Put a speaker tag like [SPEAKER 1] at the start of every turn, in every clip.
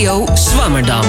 [SPEAKER 1] Radio Zwammerdam.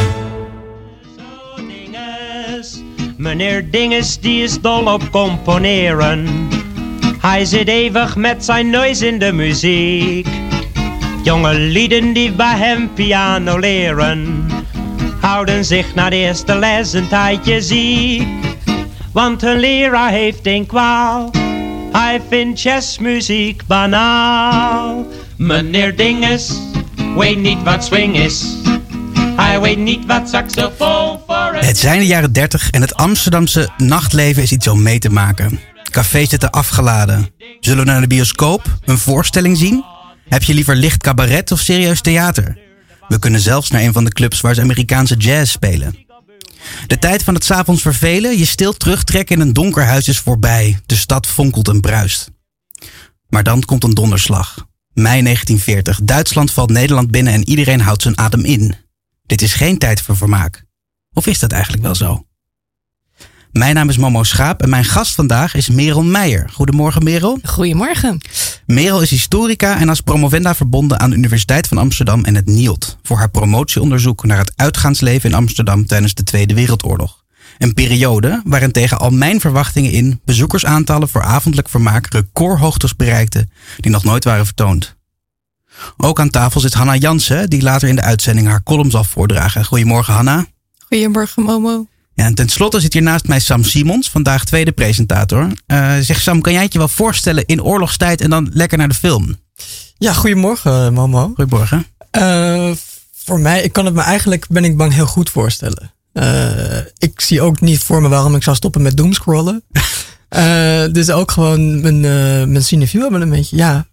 [SPEAKER 2] Meneer Dinges die is dol op componeren. Hij zit eeuwig met zijn neus in de muziek. Jonge lieden die bij hem piano leren, houden zich na de eerste les een tijdje ziek. Want hun leraar heeft een kwaal, hij vindt jazzmuziek banaal. Meneer Dinges weet niet wat swing is. Hij weet niet wat saxofoon voor is.
[SPEAKER 3] Het zijn de jaren 30 en het Amsterdamse nachtleven is iets om mee te maken. Cafés zitten afgeladen. Zullen we naar de bioscoop een voorstelling zien? Heb je liever licht cabaret of serieus theater? We kunnen zelfs naar een van de clubs waar ze Amerikaanse jazz spelen. De tijd van het 's avonds vervelen, je stil terugtrekken in een donker huis is voorbij. De stad fonkelt en bruist. Maar dan komt een donderslag. Mei 1940. Duitsland valt Nederland binnen en iedereen houdt zijn adem in. Dit is geen tijd voor vermaak. Of is dat eigenlijk wel zo? Mijn naam is Momo Schaap en mijn gast vandaag is Merel Meijer. Goedemorgen, Merel.
[SPEAKER 4] Goedemorgen.
[SPEAKER 3] Merel is historica en als promovenda verbonden aan de Universiteit van Amsterdam en het NIOD voor haar promotieonderzoek naar het uitgaansleven in Amsterdam tijdens de Tweede Wereldoorlog. Een periode waarin tegen al mijn verwachtingen in bezoekersaantallen voor avondelijk vermaak recordhoogtes bereikten die nog nooit waren vertoond. Ook aan tafel zit Hanna Jansen, die later in de uitzending haar column zal voordragen. Goedemorgen, Hanna.
[SPEAKER 4] Goedemorgen, Momo.
[SPEAKER 3] Ja, en tenslotte zit hier naast mij Sam Simons, vandaag tweede presentator. Zeg Sam, kan jij het je wel voorstellen in oorlogstijd en dan lekker naar de film?
[SPEAKER 5] Ja, goedemorgen, Momo.
[SPEAKER 3] Goedemorgen.
[SPEAKER 5] Voor mij, ben ik bang heel goed voorstellen. Ik zie ook niet voor me waarom ik zou stoppen met doomscrollen. Dus ook gewoon mijn cinefiel abonnementje. Ja,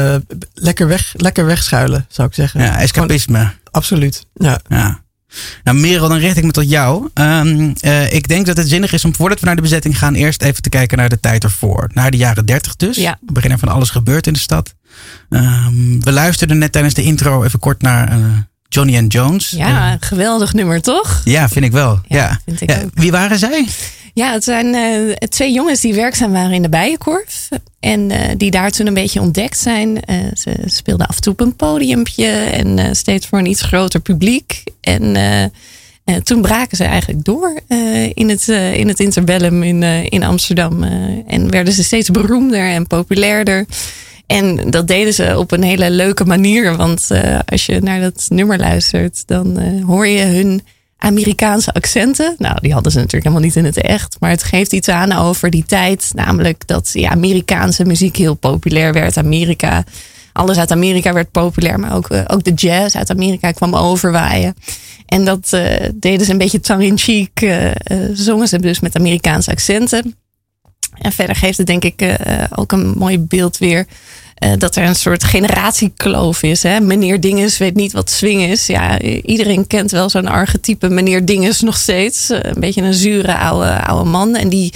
[SPEAKER 5] lekker wegschuilen, zou ik zeggen.
[SPEAKER 3] Ja, escapisme.
[SPEAKER 5] Gewoon, absoluut, ja.
[SPEAKER 3] Nou, Merel, dan richt ik me tot jou. Ik denk dat het zinnig is om voordat we naar de bezetting gaan eerst even te kijken naar de tijd ervoor. Naar de jaren 30 dus.
[SPEAKER 4] Ja.
[SPEAKER 3] We beginnen van alles gebeurt in de stad. We luisterden net tijdens de intro even kort naar Johnny and Jones.
[SPEAKER 4] Ja, een geweldig nummer, toch?
[SPEAKER 3] Ja, vind ik wel. Ja.
[SPEAKER 4] Vind ik ook.
[SPEAKER 3] Wie waren zij?
[SPEAKER 4] Ja, het zijn twee jongens die werkzaam waren in de Bijenkorf. En die daar toen een beetje ontdekt zijn. Ze speelden af en toe op een podiumpje. En steeds voor een iets groter publiek. En toen braken ze eigenlijk door in het interbellum in Amsterdam. En werden ze steeds beroemder en populairder. En dat deden ze op een hele leuke manier. Want als je naar dat nummer luistert, dan hoor je hun Amerikaanse accenten. Nou, die hadden ze natuurlijk helemaal niet in het echt. Maar het geeft iets aan over die tijd. Namelijk dat Amerikaanse muziek heel populair werd. Alles uit Amerika werd populair. Maar ook de jazz uit Amerika kwam overwaaien. En dat deden ze een beetje tongue-in-cheek. Zongen ze dus met Amerikaanse accenten. En verder geeft het denk ik ook een mooi beeld weer. Dat er een soort generatiekloof is. Hè? Meneer Dinges weet niet wat swing is. Ja, iedereen kent wel zo'n archetype meneer Dinges nog steeds. Een beetje een zure oude man. En die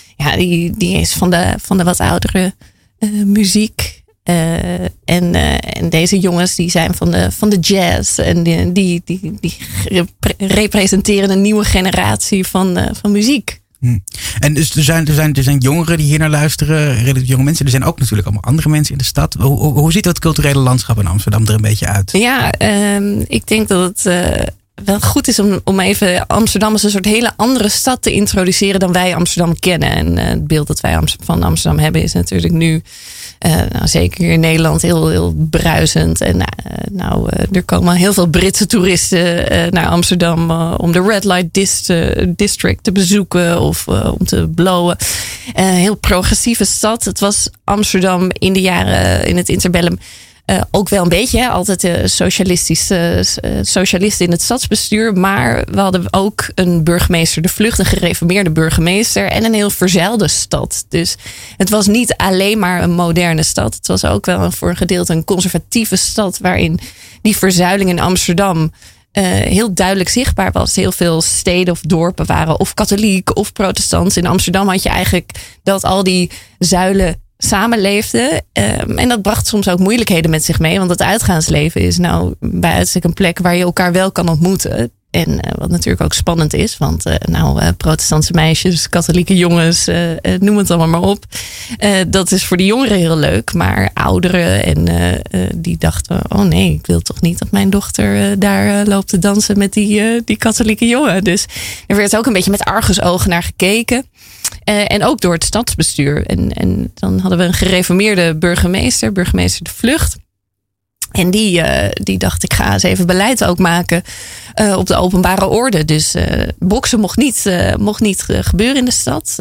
[SPEAKER 4] is van de wat oudere muziek. En deze jongens die zijn van de jazz. En die representeren een nieuwe generatie van muziek.
[SPEAKER 3] En dus er zijn jongeren die hier naar luisteren, relatief jonge mensen. Er zijn ook natuurlijk allemaal andere mensen in de stad. Hoe ziet het culturele landschap in Amsterdam er een beetje uit? Ja,
[SPEAKER 4] ik denk dat het wel goed is om even Amsterdam als een soort hele andere stad te introduceren dan wij Amsterdam kennen. En het beeld dat wij van Amsterdam hebben is natuurlijk nu, zeker hier in Nederland, heel, heel bruisend. En er komen heel veel Britse toeristen naar Amsterdam om de Red Light District te bezoeken of om te blowen. Heel progressieve stad. Het was Amsterdam in de jaren in het interbellum ook wel een beetje, altijd socialisten in het stadsbestuur. Maar we hadden ook een burgemeester de Vlucht, een gereformeerde burgemeester en een heel verzeilde stad. Dus het was niet alleen maar een moderne stad. Het was ook wel voor een gedeelte een conservatieve stad waarin die verzuiling in Amsterdam heel duidelijk zichtbaar was. Heel veel steden of dorpen waren of katholiek of protestants. In Amsterdam had je eigenlijk dat al die zuilen samenleefden. En dat bracht soms ook moeilijkheden met zich mee. Want het uitgaansleven is nou bij uitstek een plek waar je elkaar wel kan ontmoeten. En wat natuurlijk ook spannend is, want protestantse meisjes, katholieke jongens, noem het allemaal maar op. Dat is voor de jongeren heel leuk, maar ouderen die dachten, oh nee, ik wil toch niet dat mijn dochter daar loopt te dansen met die katholieke jongen. Dus er werd ook een beetje met argusogen naar gekeken. En ook door het stadsbestuur. En dan hadden we een gereformeerde burgemeester De Vlucht. En die dacht, ik ga eens even beleid ook maken op de openbare orde. Dus boksen mocht niet gebeuren in de stad.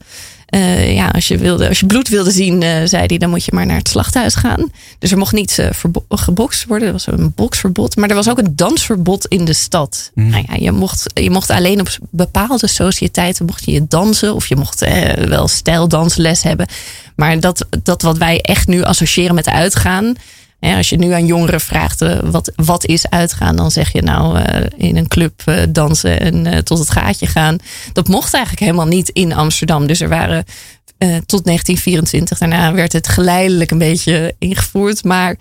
[SPEAKER 4] Als je bloed wilde zien, zei hij, dan moet je maar naar het slachthuis gaan. Dus er mocht niet gebokst worden. Er was een boksverbod. Maar er was ook een dansverbod in de stad. Nou ja, je mocht alleen op bepaalde sociëteiten mocht je dansen. Of je mocht wel stijldansles hebben. Maar dat wat wij echt nu associëren met uitgaan. Als je nu aan jongeren vraagt wat is uitgaan, dan zeg je in een club dansen en tot het gaatje gaan. Dat mocht eigenlijk helemaal niet in Amsterdam. Dus er waren tot 1924, daarna werd het geleidelijk een beetje ingevoerd. Maar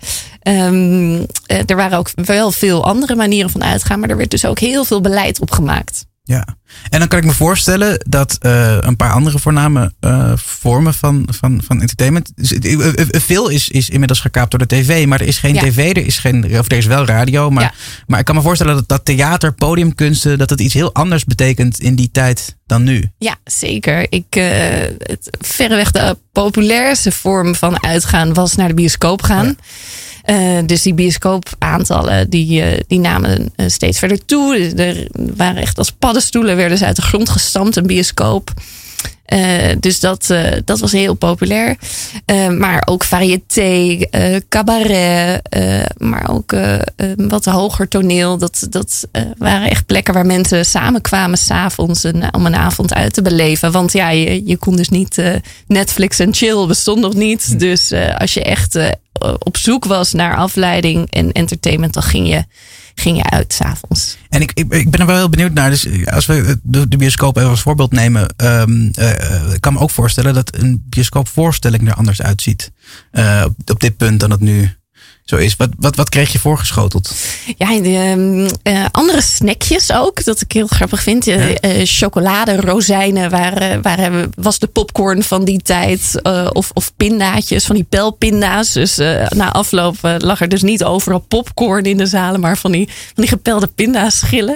[SPEAKER 4] er waren ook wel veel andere manieren van uitgaan. Maar er werd dus ook heel veel beleid op gemaakt.
[SPEAKER 3] Ja, en dan kan ik me voorstellen dat een paar andere voorname vormen van entertainment. Veel is inmiddels gekaapt door de tv, maar er is geen tv, er is wel radio. Maar ik kan me voorstellen dat theater, podiumkunsten, dat het iets heel anders betekent in die tijd dan nu. Ja,
[SPEAKER 4] zeker. Verreweg de populairste vorm van uitgaan was naar de bioscoop gaan. Ja. Dus die bioscoopaantallen die namen steeds verder toe. Er waren echt als paddenstoelen, werden ze uit de grond gestampt, een bioscoop. Dus dat was heel populair. Maar ook variété, cabaret, maar ook wat hoger toneel. Dat waren echt plekken waar mensen samenkwamen 's avonds om een avond uit te beleven. Want ja, je kon dus niet Netflix en chill bestond nog niet. Dus als je echt op zoek was naar afleiding en entertainment, dan ging je uit 's avonds.
[SPEAKER 3] En ik ben er wel heel benieuwd naar. Dus als we de bioscoop even als voorbeeld nemen. Ik kan me ook voorstellen dat een bioscoopvoorstelling er anders uitziet. Op dit punt dan het nu zo is. Wat kreeg je voorgeschoteld? Ja,
[SPEAKER 4] andere snackjes ook. Dat ik heel grappig vind. Chocolade, rozijnen was de popcorn van die tijd. Of pindaatjes, van die pijlpinda's. Dus na afloop lag er dus niet overal popcorn in de zalen. Maar van die gepelde pindaschillen.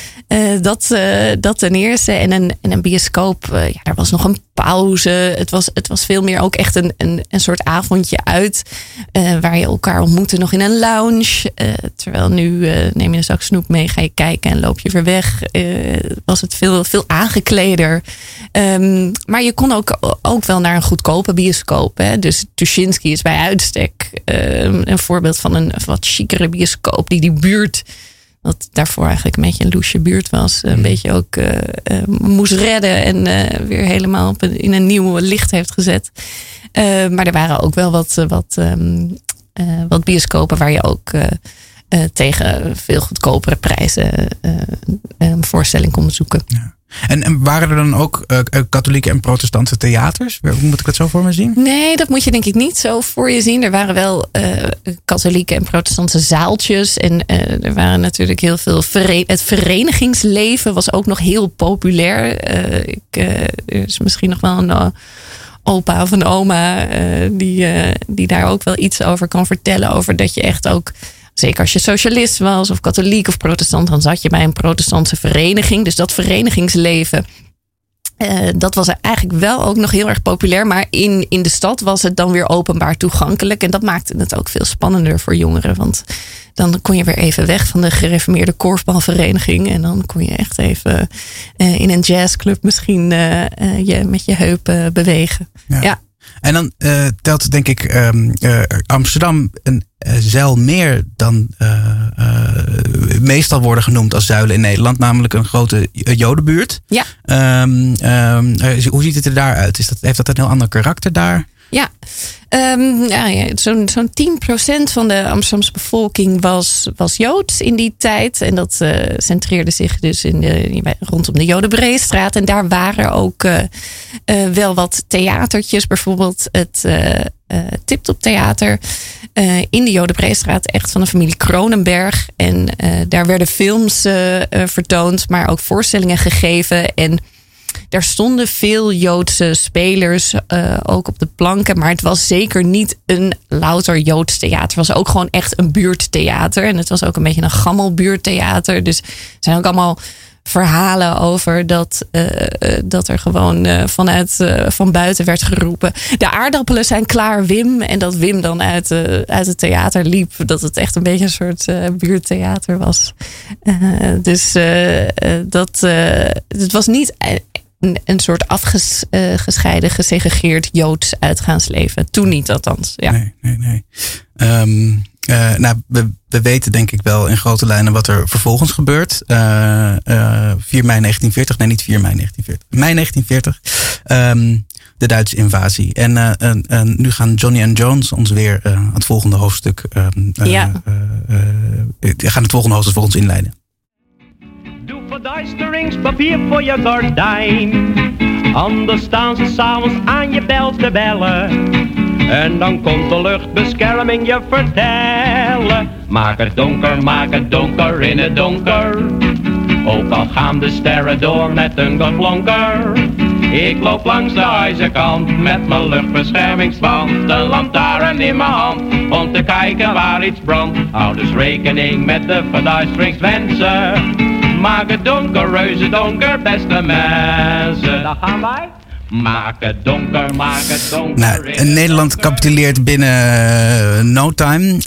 [SPEAKER 4] Dat ten eerste. En een bioscoop, daar was nog een pauze. Het was veel meer ook echt een soort avondje uit. Waar je elkaar ontmoette nog in een lounge. Terwijl nu neem je een zak snoep mee, ga je kijken en loop je weer weg. Was het veel aangekleder. Maar je kon ook wel naar een goedkope bioscoop. Hè? Dus Tuschinski is bij uitstek een voorbeeld van een wat chicere bioscoop. Die buurt, wat daarvoor eigenlijk een beetje een loesje buurt was. Een beetje ook moest redden en weer helemaal in een nieuw licht heeft gezet. Maar er waren ook wel wat bioscopen waar je ook tegen veel goedkopere prijzen een voorstelling kon bezoeken. Ja.
[SPEAKER 3] En waren er dan ook katholieke en protestantse theaters? Hoe moet ik dat zo voor me zien?
[SPEAKER 4] Nee, dat moet je denk ik niet zo voor je zien. Er waren wel katholieke en protestantse zaaltjes. En er waren natuurlijk heel veel... Het verenigingsleven was ook nog heel populair. Er is misschien nog wel een opa of een oma die daar ook wel iets over kan vertellen. Over dat je echt ook... Zeker als je socialist was of katholiek of protestant, dan zat je bij een protestantse vereniging. Dus dat verenigingsleven, dat was eigenlijk wel ook nog heel erg populair. Maar in de stad was het dan weer openbaar toegankelijk. En dat maakte het ook veel spannender voor jongeren. Want dan kon je weer even weg van de gereformeerde korfbalvereniging. En dan kon je echt even in een jazzclub misschien je met je heup bewegen. Ja.
[SPEAKER 3] En dan telt denk ik Amsterdam een zeil meer dan meestal worden genoemd als zuilen in Nederland. Namelijk een grote jodenbuurt.
[SPEAKER 4] Ja.
[SPEAKER 3] Hoe ziet het er daar uit? Heeft dat een heel ander karakter daar?
[SPEAKER 4] Ja, zo'n 10% van de Amsterdamse bevolking was Joods in die tijd. En dat centreerde zich dus rondom de Jodenbreestraat. En daar waren ook wel wat theatertjes. Bijvoorbeeld het Tip-Top Theater in de Jodenbreestraat. Echt van de familie Kronenberg. En daar werden films vertoond, maar ook voorstellingen gegeven. En daar stonden veel Joodse spelers ook op de planken. Maar het was zeker niet een louter Joods theater. Het was ook gewoon echt een buurttheater. En het was ook een beetje een gammel buurttheater. Dus er zijn ook allemaal verhalen over dat er gewoon van buiten werd geroepen: de aardappelen zijn klaar, Wim. En dat Wim dan uit het theater liep. Dat het echt een beetje een soort buurttheater was. Het was niet een soort afgescheiden, gesegregeerd Joods uitgaansleven. Toen niet althans. Ja.
[SPEAKER 3] Nee. We weten denk ik wel in grote lijnen wat er vervolgens gebeurt. 4 mei 1940. Nee, niet 4 mei 1940. Mei 1940. De Duitse invasie. En nu gaan Johnny en Jones ons weer het volgende hoofdstuk gaan het volgende hoofdstuk voor ons inleiden.
[SPEAKER 2] Doe verduisteringspapier voor je gordijn. Anders staan ze s'avonds aan je bel te bellen. En dan komt de luchtbescherming je vertellen. Maak het donker in het donker. Ook al gaan de sterren door met een geblonker. Ik loop langs de ijzerkant met mijn luchtbeschermingsband. Een lantaarn in mijn hand om te kijken waar iets brandt. Hou dus rekening met de verduisteringswensen. Maak het donker, reuze donker, beste mensen. Daar gaan wij. Maak het donker.
[SPEAKER 3] Nederland capituleert binnen no time.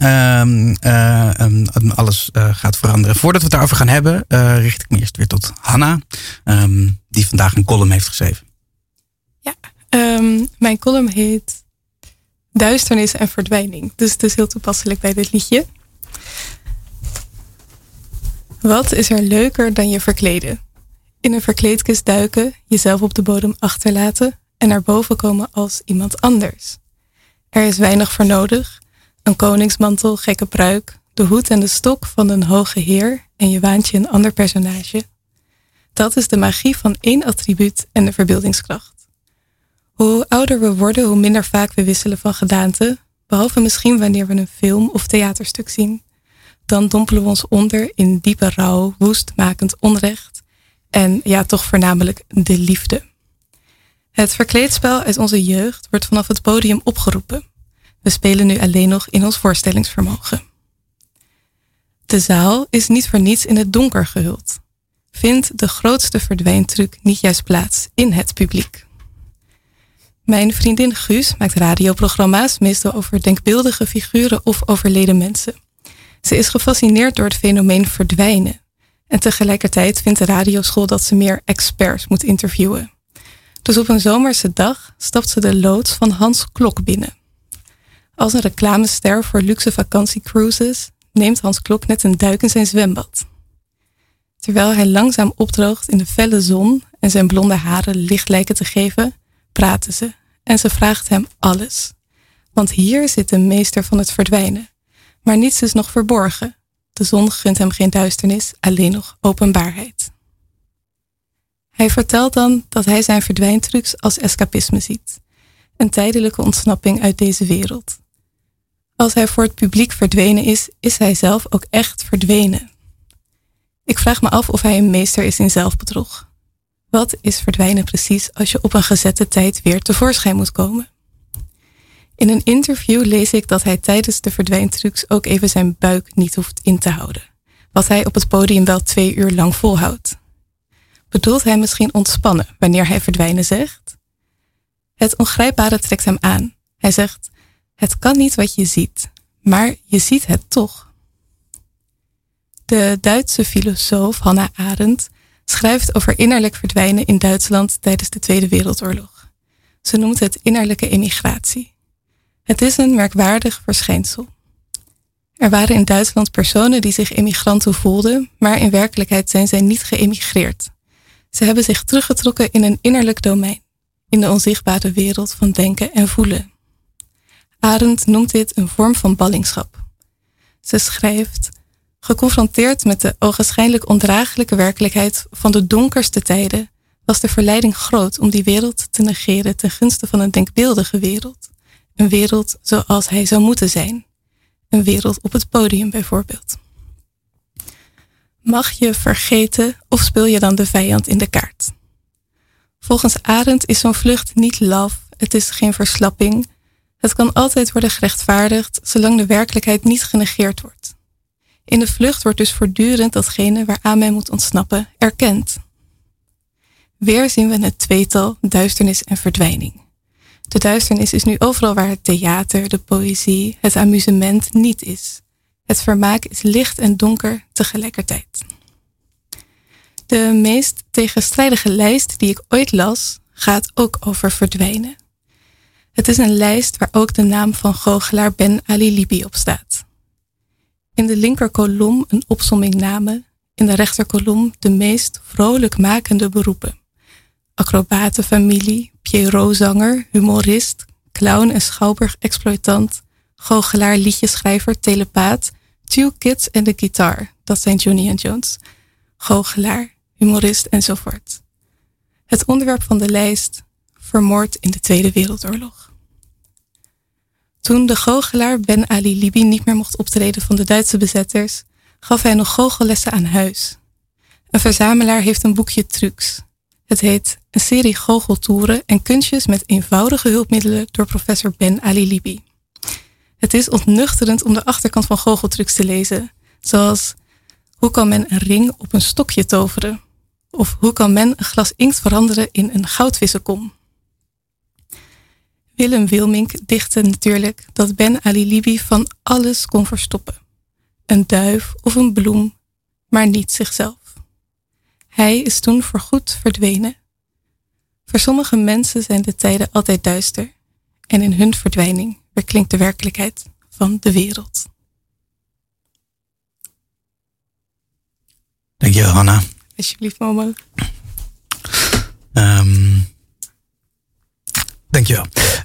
[SPEAKER 3] Alles gaat veranderen. Voordat we het daarover gaan hebben, richt ik me eerst weer tot Hanna. Die vandaag een column heeft geschreven.
[SPEAKER 1] Ja, mijn column heet Duisternis en Verdwijning. Dus het is heel toepasselijk bij dit liedje. Wat is er leuker dan je verkleden? In een verkleedkist duiken, jezelf op de bodem achterlaten en naar boven komen als iemand anders. Er is weinig voor nodig. Een koningsmantel, gekke pruik, de hoed en de stok van een hoge heer en je waant je een ander personage. Dat is de magie van 1 attribuut en de verbeeldingskracht. Hoe ouder we worden, hoe minder vaak we wisselen van gedaante, behalve misschien wanneer we een film of theaterstuk zien. Dan dompelen we ons onder in diepe rouw, woestmakend onrecht en ja, toch voornamelijk de liefde. Het verkleedspel uit onze jeugd wordt vanaf het podium opgeroepen. We spelen nu alleen nog in ons voorstellingsvermogen. De zaal is niet voor niets in het donker gehuld. Vindt de grootste verdwijntruc niet juist plaats in het publiek? Mijn vriendin Guus maakt radioprogramma's meestal over denkbeeldige figuren of overleden mensen. Ze is gefascineerd door het fenomeen verdwijnen. En tegelijkertijd vindt de radioschool dat ze meer experts moet interviewen. Dus op een zomerse dag stapt ze de loods van Hans Klok binnen. Als een reclamester voor luxe vakantiecruises neemt Hans Klok net een duik in zijn zwembad. Terwijl hij langzaam opdroogt in de felle zon en zijn blonde haren licht lijken te geven, praten ze en ze vraagt hem alles. Want hier zit de meester van het verdwijnen. Maar niets is nog verborgen. De zon gunt hem geen duisternis, alleen nog openbaarheid. Hij vertelt dan dat hij zijn verdwijntrucs als escapisme ziet. Een tijdelijke ontsnapping uit deze wereld. Als hij voor het publiek verdwenen is hij zelf ook echt verdwenen. Ik vraag me af of hij een meester is in zelfbedrog. Wat is verdwijnen precies als je op een gezette tijd weer tevoorschijn moet komen? In een interview lees ik dat hij tijdens de verdwijntrucs ook even zijn buik niet hoeft in te houden. Wat hij op het podium wel 2 uur lang volhoudt. Bedoelt hij misschien ontspannen wanneer hij verdwijnen zegt? Het ongrijpbare trekt hem aan. Hij zegt, het kan niet wat je ziet, maar je ziet het toch. De Duitse filosoof Hannah Arendt schrijft over innerlijk verdwijnen in Duitsland tijdens de Tweede Wereldoorlog. Ze noemt het innerlijke emigratie. Het is een merkwaardig verschijnsel. Er waren in Duitsland personen die zich emigranten voelden, maar in werkelijkheid zijn zij niet geëmigreerd. Ze hebben zich teruggetrokken in een innerlijk domein, in de onzichtbare wereld van denken en voelen. Arendt noemt dit een vorm van ballingschap. Ze schrijft: geconfronteerd met de ogenschijnlijk ondraaglijke werkelijkheid van de donkerste tijden, was de verleiding groot om die wereld te negeren ten gunste van een denkbeeldige wereld. Een wereld zoals hij zou moeten zijn. Een wereld op het podium bijvoorbeeld. Mag je vergeten of speel je dan de vijand in de kaart? Volgens Arendt is zo'n vlucht niet laf, het is geen verslapping. Het kan altijd worden gerechtvaardigd zolang de werkelijkheid niet genegeerd wordt. In de vlucht wordt dus voortdurend datgene waaraan men moet ontsnappen erkend. Weer zien we het tweetal duisternis en verdwijning. De duisternis is nu overal waar het theater, de poëzie, het amusement niet is. Het vermaak is licht en donker tegelijkertijd. De meest tegenstrijdige lijst die ik ooit las, gaat ook over verdwijnen. Het is een lijst waar ook de naam van goochelaar Ben Ali Libi op staat. In de linkerkolom een opsomming namen, in de rechterkolom de meest vrolijkmakende beroepen. Acrobatenfamilie, Pierrot-zanger, humorist, clown en schouwburg-exploitant, goochelaar, liedjeschrijver, telepaat, Two Kids en de Guitar, dat zijn Johnny en Jones, goochelaar, humorist enzovoort. Het onderwerp van de lijst: vermoord in de Tweede Wereldoorlog. Toen de goochelaar Ben Ali Libi niet meer mocht optreden van de Duitse bezetters, gaf hij nog goochelles aan huis. Een verzamelaar heeft een boekje trucs. Het heet Een serie goocheltoeren en kunstjes met eenvoudige hulpmiddelen door professor Ben Ali Libi. Het is ontnuchterend om de achterkant van goocheltrucs te lezen, zoals: hoe kan men een ring op een stokje toveren? Of hoe kan men een glas inkt veranderen in een goudvissenkom? Willem Wilmink dichtte natuurlijk dat Ben Ali Libi van alles kon verstoppen. Een duif of een bloem, maar niet zichzelf. Hij is toen voorgoed verdwenen. Voor sommige mensen zijn de tijden altijd duister en in hun verdwijning klinkt de werkelijkheid van de wereld.
[SPEAKER 3] Dankjewel, Hanna.
[SPEAKER 1] Alsjeblieft, Momo.
[SPEAKER 3] Dankjewel.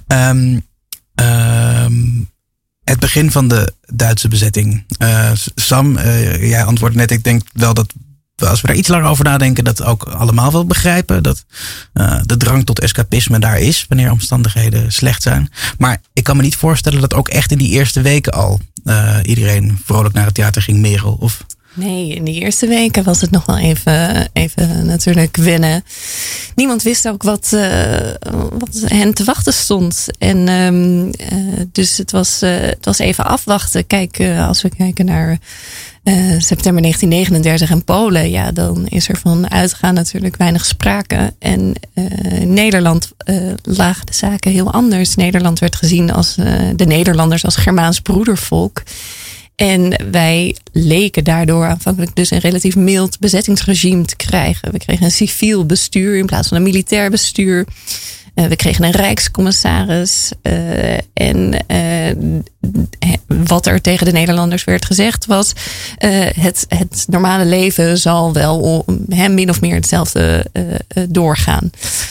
[SPEAKER 3] Het begin van de Duitse bezetting. Sam, jij antwoordt net, ik denk wel dat als we daar iets langer over nadenken, dat ook allemaal wel begrijpen. Dat de drang tot escapisme daar is, wanneer omstandigheden slecht zijn. Maar ik kan me niet voorstellen dat ook echt in die eerste weken al iedereen vrolijk naar het theater ging, Merel. Of...
[SPEAKER 4] Nee, in die eerste weken was het nog wel even natuurlijk wennen. Niemand wist ook wat hen te wachten stond. En dus het was even afwachten. Kijk, als we kijken naar september 1939 en Polen, ja, dan is er van uitgaan natuurlijk weinig sprake. En in Nederland lagen de zaken heel anders. Nederland werd gezien als de Nederlanders als Germaans broedervolk. En wij leken daardoor aanvankelijk dus een relatief mild bezettingsregime te krijgen. We kregen een civiel bestuur in plaats van een militair bestuur. We kregen een rijkscommissaris. En wat er tegen de Nederlanders werd gezegd was: het normale leven zal wel min of meer hetzelfde doorgaan.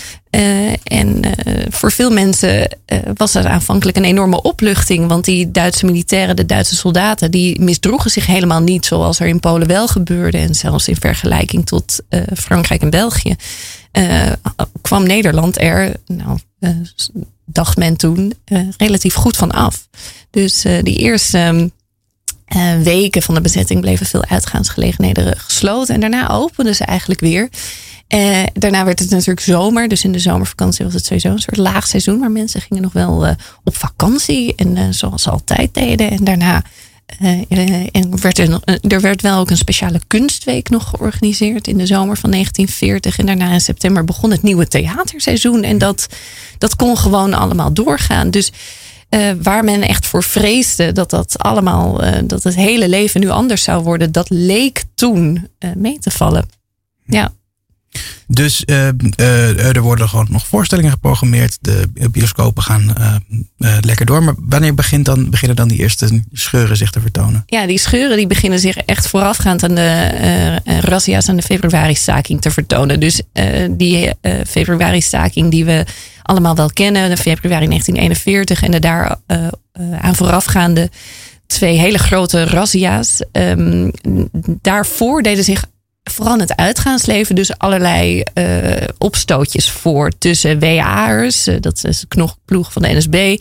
[SPEAKER 4] Voor veel mensen was er aanvankelijk een enorme opluchting. Want die Duitse militairen, de Duitse soldaten, die misdroegen zich helemaal niet zoals er in Polen wel gebeurde. En zelfs in vergelijking tot Frankrijk en België kwam Nederland er, dacht men toen, relatief goed van af. Dus die eerste weken van de bezetting bleven veel uitgaansgelegenheden gesloten. En daarna openden ze eigenlijk weer. Daarna werd het natuurlijk zomer. Dus in de zomervakantie was het sowieso een soort laag seizoen. Maar mensen gingen nog wel op vakantie. En zoals ze altijd deden. En daarna er werd wel ook een speciale kunstweek nog georganiseerd in de zomer van 1940. En daarna in september begon het nieuwe theaterseizoen. En dat kon gewoon allemaal doorgaan. Dus waar men echt voor vreesde dat het hele leven nu anders zou worden, dat leek toen mee te vallen. Ja.
[SPEAKER 3] Dus er worden gewoon nog voorstellingen geprogrammeerd. De bioscopen gaan lekker door. Maar wanneer beginnen dan die eerste scheuren zich te vertonen?
[SPEAKER 4] Ja, die scheuren die beginnen zich echt voorafgaand aan de razzia's aan de februari-staking te vertonen. Dus die februari-staking die we allemaal wel kennen. De februari 1941 en de daar aan voorafgaande 2 hele grote razzia's. Daarvoor deden zich vooral in het uitgaansleven dus allerlei opstootjes voor tussen WA'ers. Dat is de knokploeg van de NSB.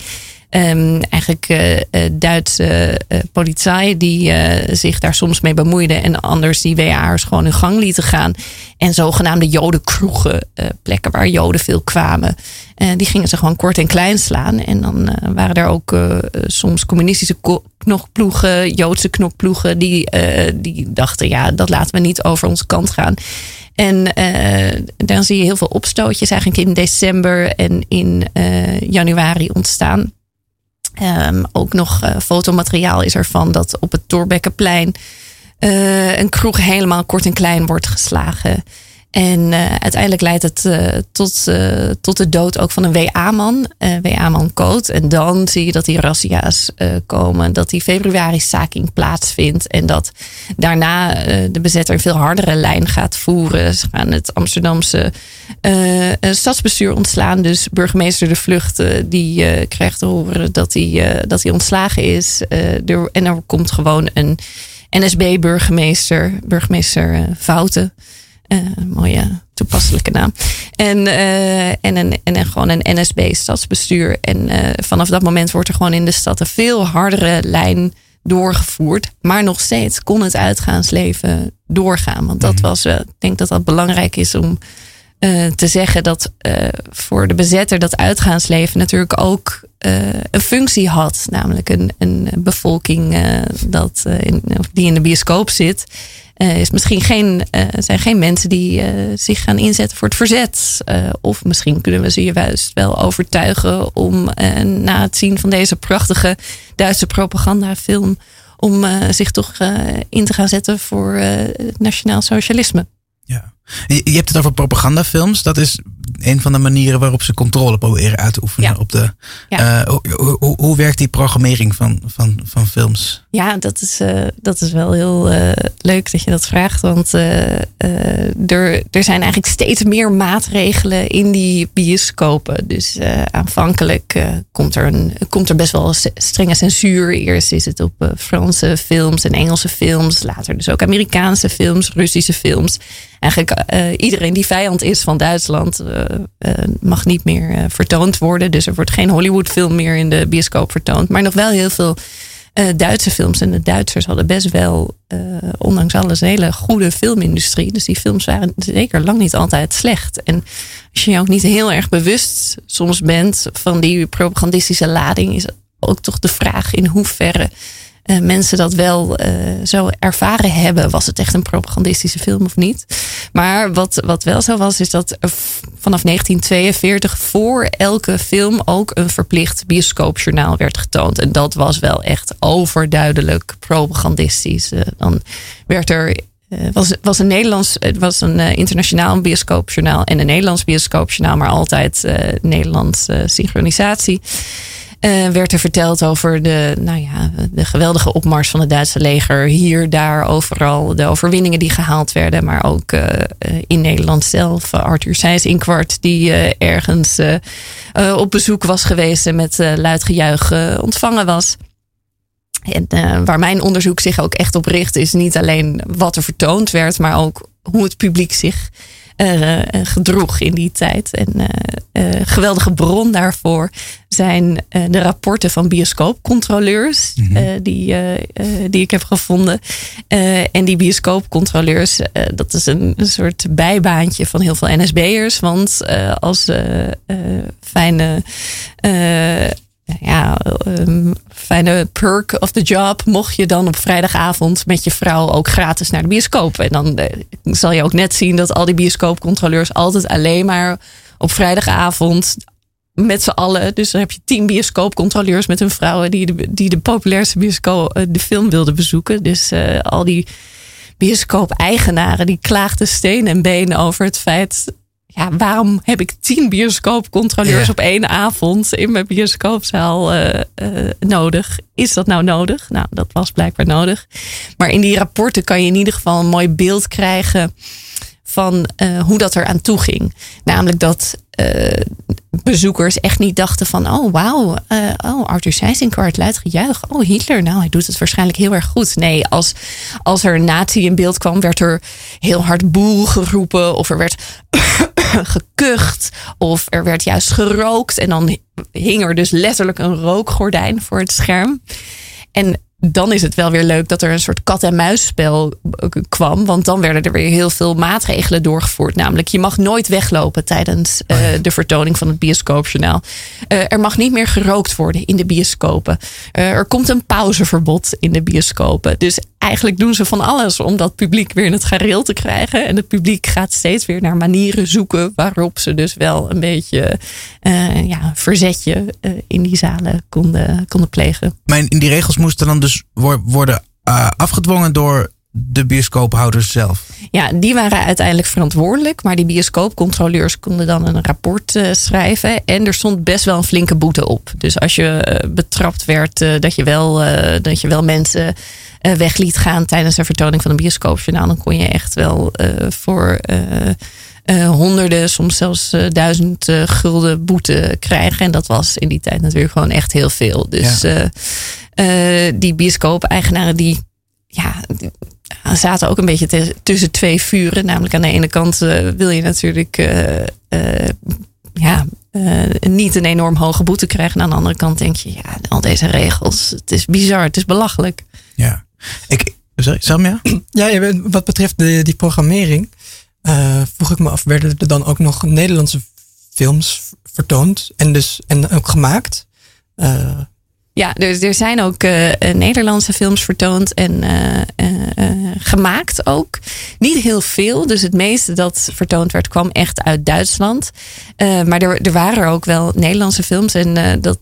[SPEAKER 4] Duitse politie die zich daar soms mee bemoeiden. En anders die WA'ers gewoon hun gang lieten gaan. En zogenaamde jodenkroegen, plekken waar joden veel kwamen. Die gingen ze gewoon kort en klein slaan. En dan waren er ook soms communistische knokploegen, Joodse knokploegen. Die dachten, dat laten we niet over onze kant gaan. En dan zie je heel veel opstootjes eigenlijk in december en in januari ontstaan. Ook nog fotomateriaal is ervan dat op het Thorbeckenplein een kroeg helemaal kort en klein wordt geslagen. En uiteindelijk leidt het tot de dood ook van een WA-man, WA-man Koot. En dan zie je dat die razzia's komen, dat die februari-staking plaatsvindt. En dat daarna de bezetter een veel hardere lijn gaat voeren. Ze gaan het Amsterdamse stadsbestuur ontslaan. Dus burgemeester De Vlucht die krijgt te horen dat hij ontslagen is. En er komt gewoon een NSB-burgemeester, burgemeester Fouten. Mooie toepasselijke naam. En gewoon een NSB-stadsbestuur. En vanaf dat moment wordt er gewoon in de stad een veel hardere lijn doorgevoerd. Maar nog steeds kon het uitgaansleven doorgaan. Want dat was, ik denk dat dat belangrijk is om te zeggen dat voor de bezetter dat uitgaansleven natuurlijk ook een functie had. Namelijk een bevolking die in de bioscoop zit. Is misschien zijn geen mensen die zich gaan inzetten voor het verzet. Of misschien kunnen we ze juist wel overtuigen om na het zien van deze prachtige Duitse propagandafilm om zich toch in te gaan zetten voor het nationaal socialisme.
[SPEAKER 3] Ja. Je hebt het over propagandafilms. Dat is een van de manieren waarop ze controle proberen uit te oefenen op de. Ja. Hoe werkt die programmering van films?
[SPEAKER 4] Ja, dat is wel heel leuk dat je dat vraagt. Want er zijn eigenlijk steeds meer maatregelen in die bioscopen. Dus aanvankelijk komt er best wel strenge censuur. Eerst is het op Franse films en Engelse films. Later dus ook Amerikaanse films, Russische films. Eigenlijk iedereen die vijand is van Duitsland mag niet meer vertoond worden. Dus er wordt geen Hollywoodfilm meer in de bioscoop vertoond. Maar nog wel heel veel Duitse films. En de Duitsers hadden best wel, ondanks alles, een hele goede filmindustrie. Dus die films waren zeker lang niet altijd slecht. En als je je ook niet heel erg bewust soms bent van die propagandistische lading, is ook toch de vraag in hoeverre mensen dat wel zo ervaren hebben. Was het echt een propagandistische film of niet? Maar wat wel zo was, is dat vanaf 1942 voor elke film ook een verplicht bioscoopjournaal werd getoond. En dat was wel echt overduidelijk propagandistisch. Dan werd er het was een internationaal bioscoopjournaal en een Nederlands bioscoopjournaal, maar altijd Nederlandse synchronisatie. Werd er verteld over de geweldige opmars van het Duitse leger. Hier, daar, overal. De overwinningen die gehaald werden. Maar ook in Nederland zelf. Arthur Seyss-Inquart die ergens op bezoek was geweest. En met luid gejuich ontvangen was. En waar mijn onderzoek zich ook echt op richt, is niet alleen wat er vertoond werd, maar ook hoe het publiek zich gedroeg in die tijd. En geweldige bron daarvoor zijn de rapporten van bioscoopcontroleurs die ik heb gevonden. En die bioscoopcontroleurs, dat is een soort bijbaantje van heel veel NSB'ers. Want als fijne perk of the job, mocht je dan op vrijdagavond met je vrouw ook gratis naar de bioscoop. En dan zal je ook net zien dat al die bioscoopcontroleurs altijd alleen maar op vrijdagavond met z'n allen. Dus dan heb je 10 bioscoopcontroleurs met hun vrouwen die de populairste bioscoop, de film wilden bezoeken. Dus al die bioscoop-eigenaren die klaagden steen en been over het feit, waarom heb ik 10 bioscoopcontroleurs op één avond in mijn bioscoopzaal nodig? Is dat nou nodig? Nou, dat was blijkbaar nodig. Maar in die rapporten kan je in ieder geval een mooi beeld krijgen van hoe dat er aan toe ging. Namelijk dat bezoekers echt niet dachten van... oh, wauw, Arthur Seyss-Inquart, luid gejuich. Oh, Hitler, nou, hij doet het waarschijnlijk heel erg goed. Nee, als er een nazi in beeld kwam... werd er heel hard boel geroepen... of er werd gekucht... of er werd juist gerookt... en dan hing er dus letterlijk een rookgordijn voor het scherm. En dan is het wel weer leuk dat er een soort kat-en-muisspel kwam. Want dan werden er weer heel veel maatregelen doorgevoerd. Namelijk, je mag nooit weglopen tijdens de vertoning van het bioscoopjournaal. Er mag niet meer gerookt worden in de bioscopen. Er komt een pauzeverbod in de bioscopen. Dus eigenlijk doen ze van alles om dat publiek weer in het gareel te krijgen. En het publiek gaat steeds weer naar manieren zoeken... waarop ze dus wel een beetje een verzetje in die zalen konden plegen.
[SPEAKER 3] Maar in die regels moesten dan dus worden afgedwongen door de bioscoophouders zelf?
[SPEAKER 4] Ja, die waren uiteindelijk verantwoordelijk. Maar die bioscoopcontroleurs konden dan een rapport schrijven. En er stond best wel een flinke boete op. Dus als je betrapt werd dat je wel mensen weg liet gaan... tijdens de vertoning van een bioscoopjournaal... dan kon je echt wel voor... honderden, soms zelfs 1000 gulden boete krijgen. En dat was in die tijd natuurlijk gewoon echt heel veel. Dus die bioscoop-eigenaren die zaten ook een beetje tussen twee vuren. Namelijk aan de ene kant wil je natuurlijk niet een enorm hoge boete krijgen. En aan de andere kant denk je, al deze regels, het is bizar, het is belachelijk.
[SPEAKER 3] Ja. Samia?
[SPEAKER 5] Ja, wat betreft die programmering... vroeg ik me af, werden er dan ook nog Nederlandse films vertoond en ook gemaakt?
[SPEAKER 4] Ja, er zijn ook Nederlandse films vertoond en gemaakt ook. Niet heel veel, dus het meeste dat vertoond werd kwam echt uit Duitsland. Maar er waren ook wel Nederlandse films en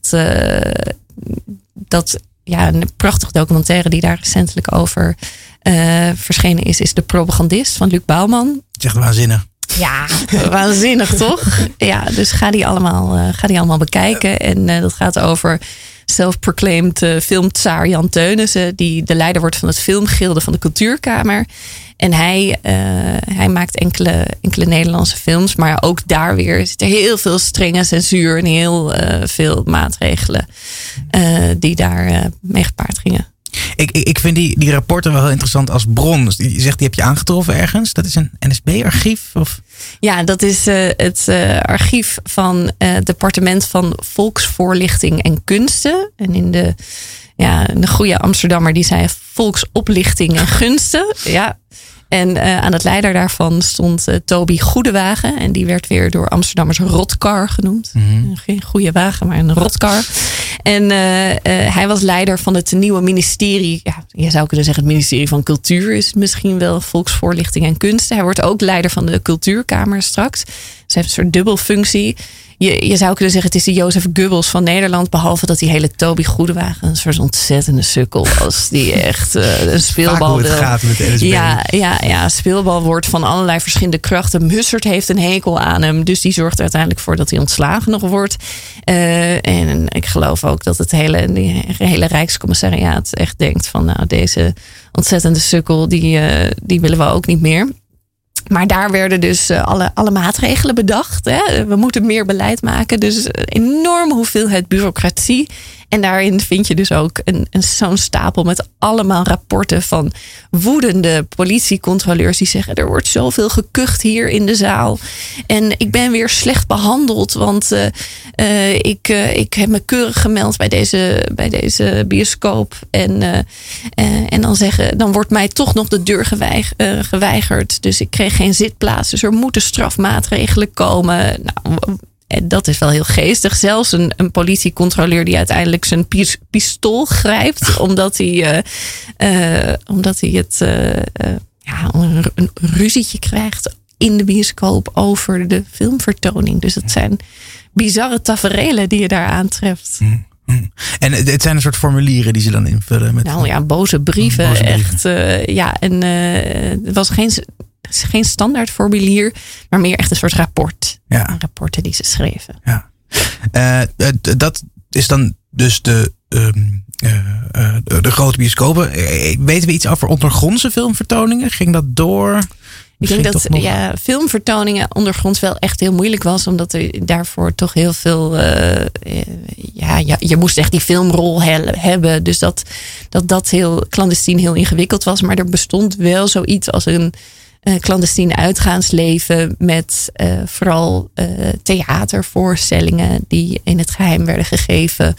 [SPEAKER 4] een prachtige documentaire die daar recentelijk over verschenen is De Propagandist van Luc Bouwman.
[SPEAKER 3] Het is echt waanzinnig.
[SPEAKER 4] Ja, waanzinnig toch? Ja, dus ga die allemaal bekijken. En dat gaat over self-proclaimed filmtsaar Jan Teunissen, die de leider wordt van het filmgilde van de Cultuurkamer. En hij maakt enkele Nederlandse films, maar ook daar weer zit er heel veel strenge censuur en heel veel maatregelen die daar mee gepaard gingen.
[SPEAKER 3] Ik vind die rapporten wel heel interessant als bron. Dus je zegt, die heb je aangetroffen ergens. Dat is een NSB-archief? Of?
[SPEAKER 4] Ja, dat is het archief van het departement van Volksvoorlichting en Kunsten. En in de goede Amsterdammer die zei Volksoplichting en Gunsten. Ja. En aan het leider daarvan stond Toby Goedewagen. En die werd weer door Amsterdammers rotkar genoemd. Mm-hmm. Geen goede wagen, maar een rotkar. En hij was leider van het nieuwe ministerie. Ja, je zou kunnen zeggen het ministerie van Cultuur is misschien wel Volksvoorlichting en Kunsten. Hij wordt ook leider van de Cultuurkamer straks. Dus hij heeft een soort dubbelfunctie. Je zou kunnen zeggen, het is de Jozef Goebbels van Nederland. Behalve dat die hele Toby Goedewagen een soort ontzettende sukkel was. Die echt een speelbal wil.
[SPEAKER 3] Vaak hoe het gaat met de NSB.
[SPEAKER 4] Ja, speelbal wordt van allerlei verschillende krachten. Mussert heeft een hekel aan hem. Dus die zorgt er uiteindelijk voor dat hij ontslagen nog wordt. En ik geloof ook dat het hele Rijkscommissariaat echt denkt van... nou, deze ontzettende sukkel, die willen we ook niet meer. Maar daar werden dus alle maatregelen bedacht. Hè? We moeten meer beleid maken. Dus een enorme hoeveelheid bureaucratie. En daarin vind je dus ook zo'n stapel met allemaal rapporten van woedende politiecontroleurs die zeggen: er wordt zoveel gekucht hier in de zaal. En ik ben weer slecht behandeld, want ik heb me keurig gemeld bij deze bioscoop. En dan wordt mij toch nog de deur geweigerd. Dus ik kreeg geen zitplaats. Dus er moeten strafmaatregelen komen. Nou, dat is wel heel geestig. Zelfs een politiecontroleur die uiteindelijk zijn pistool grijpt. Omdat hij een ruzietje krijgt in de bioscoop over de filmvertoning. Dus het zijn bizarre taferelen die je daar aantreft.
[SPEAKER 3] En het zijn een soort formulieren die ze dan invullen. Met
[SPEAKER 4] boze brieven. Echt. Het was geen standaard formulier, maar meer echt een soort rapport. Ja. Rapporten die ze schreven.
[SPEAKER 3] Ja. Dat is dan dus de grote bioscopen. Weten we iets over ondergrondse filmvertoningen? Ging dat door?
[SPEAKER 4] Ik denk dat filmvertoningen ondergronds wel echt heel moeilijk was. Omdat er daarvoor toch heel veel... je moest echt die filmrol hebben. Dus dat heel clandestien heel ingewikkeld was. Maar er bestond wel zoiets als een clandestien uitgaansleven. Met vooral theatervoorstellingen die in het geheim werden gegeven.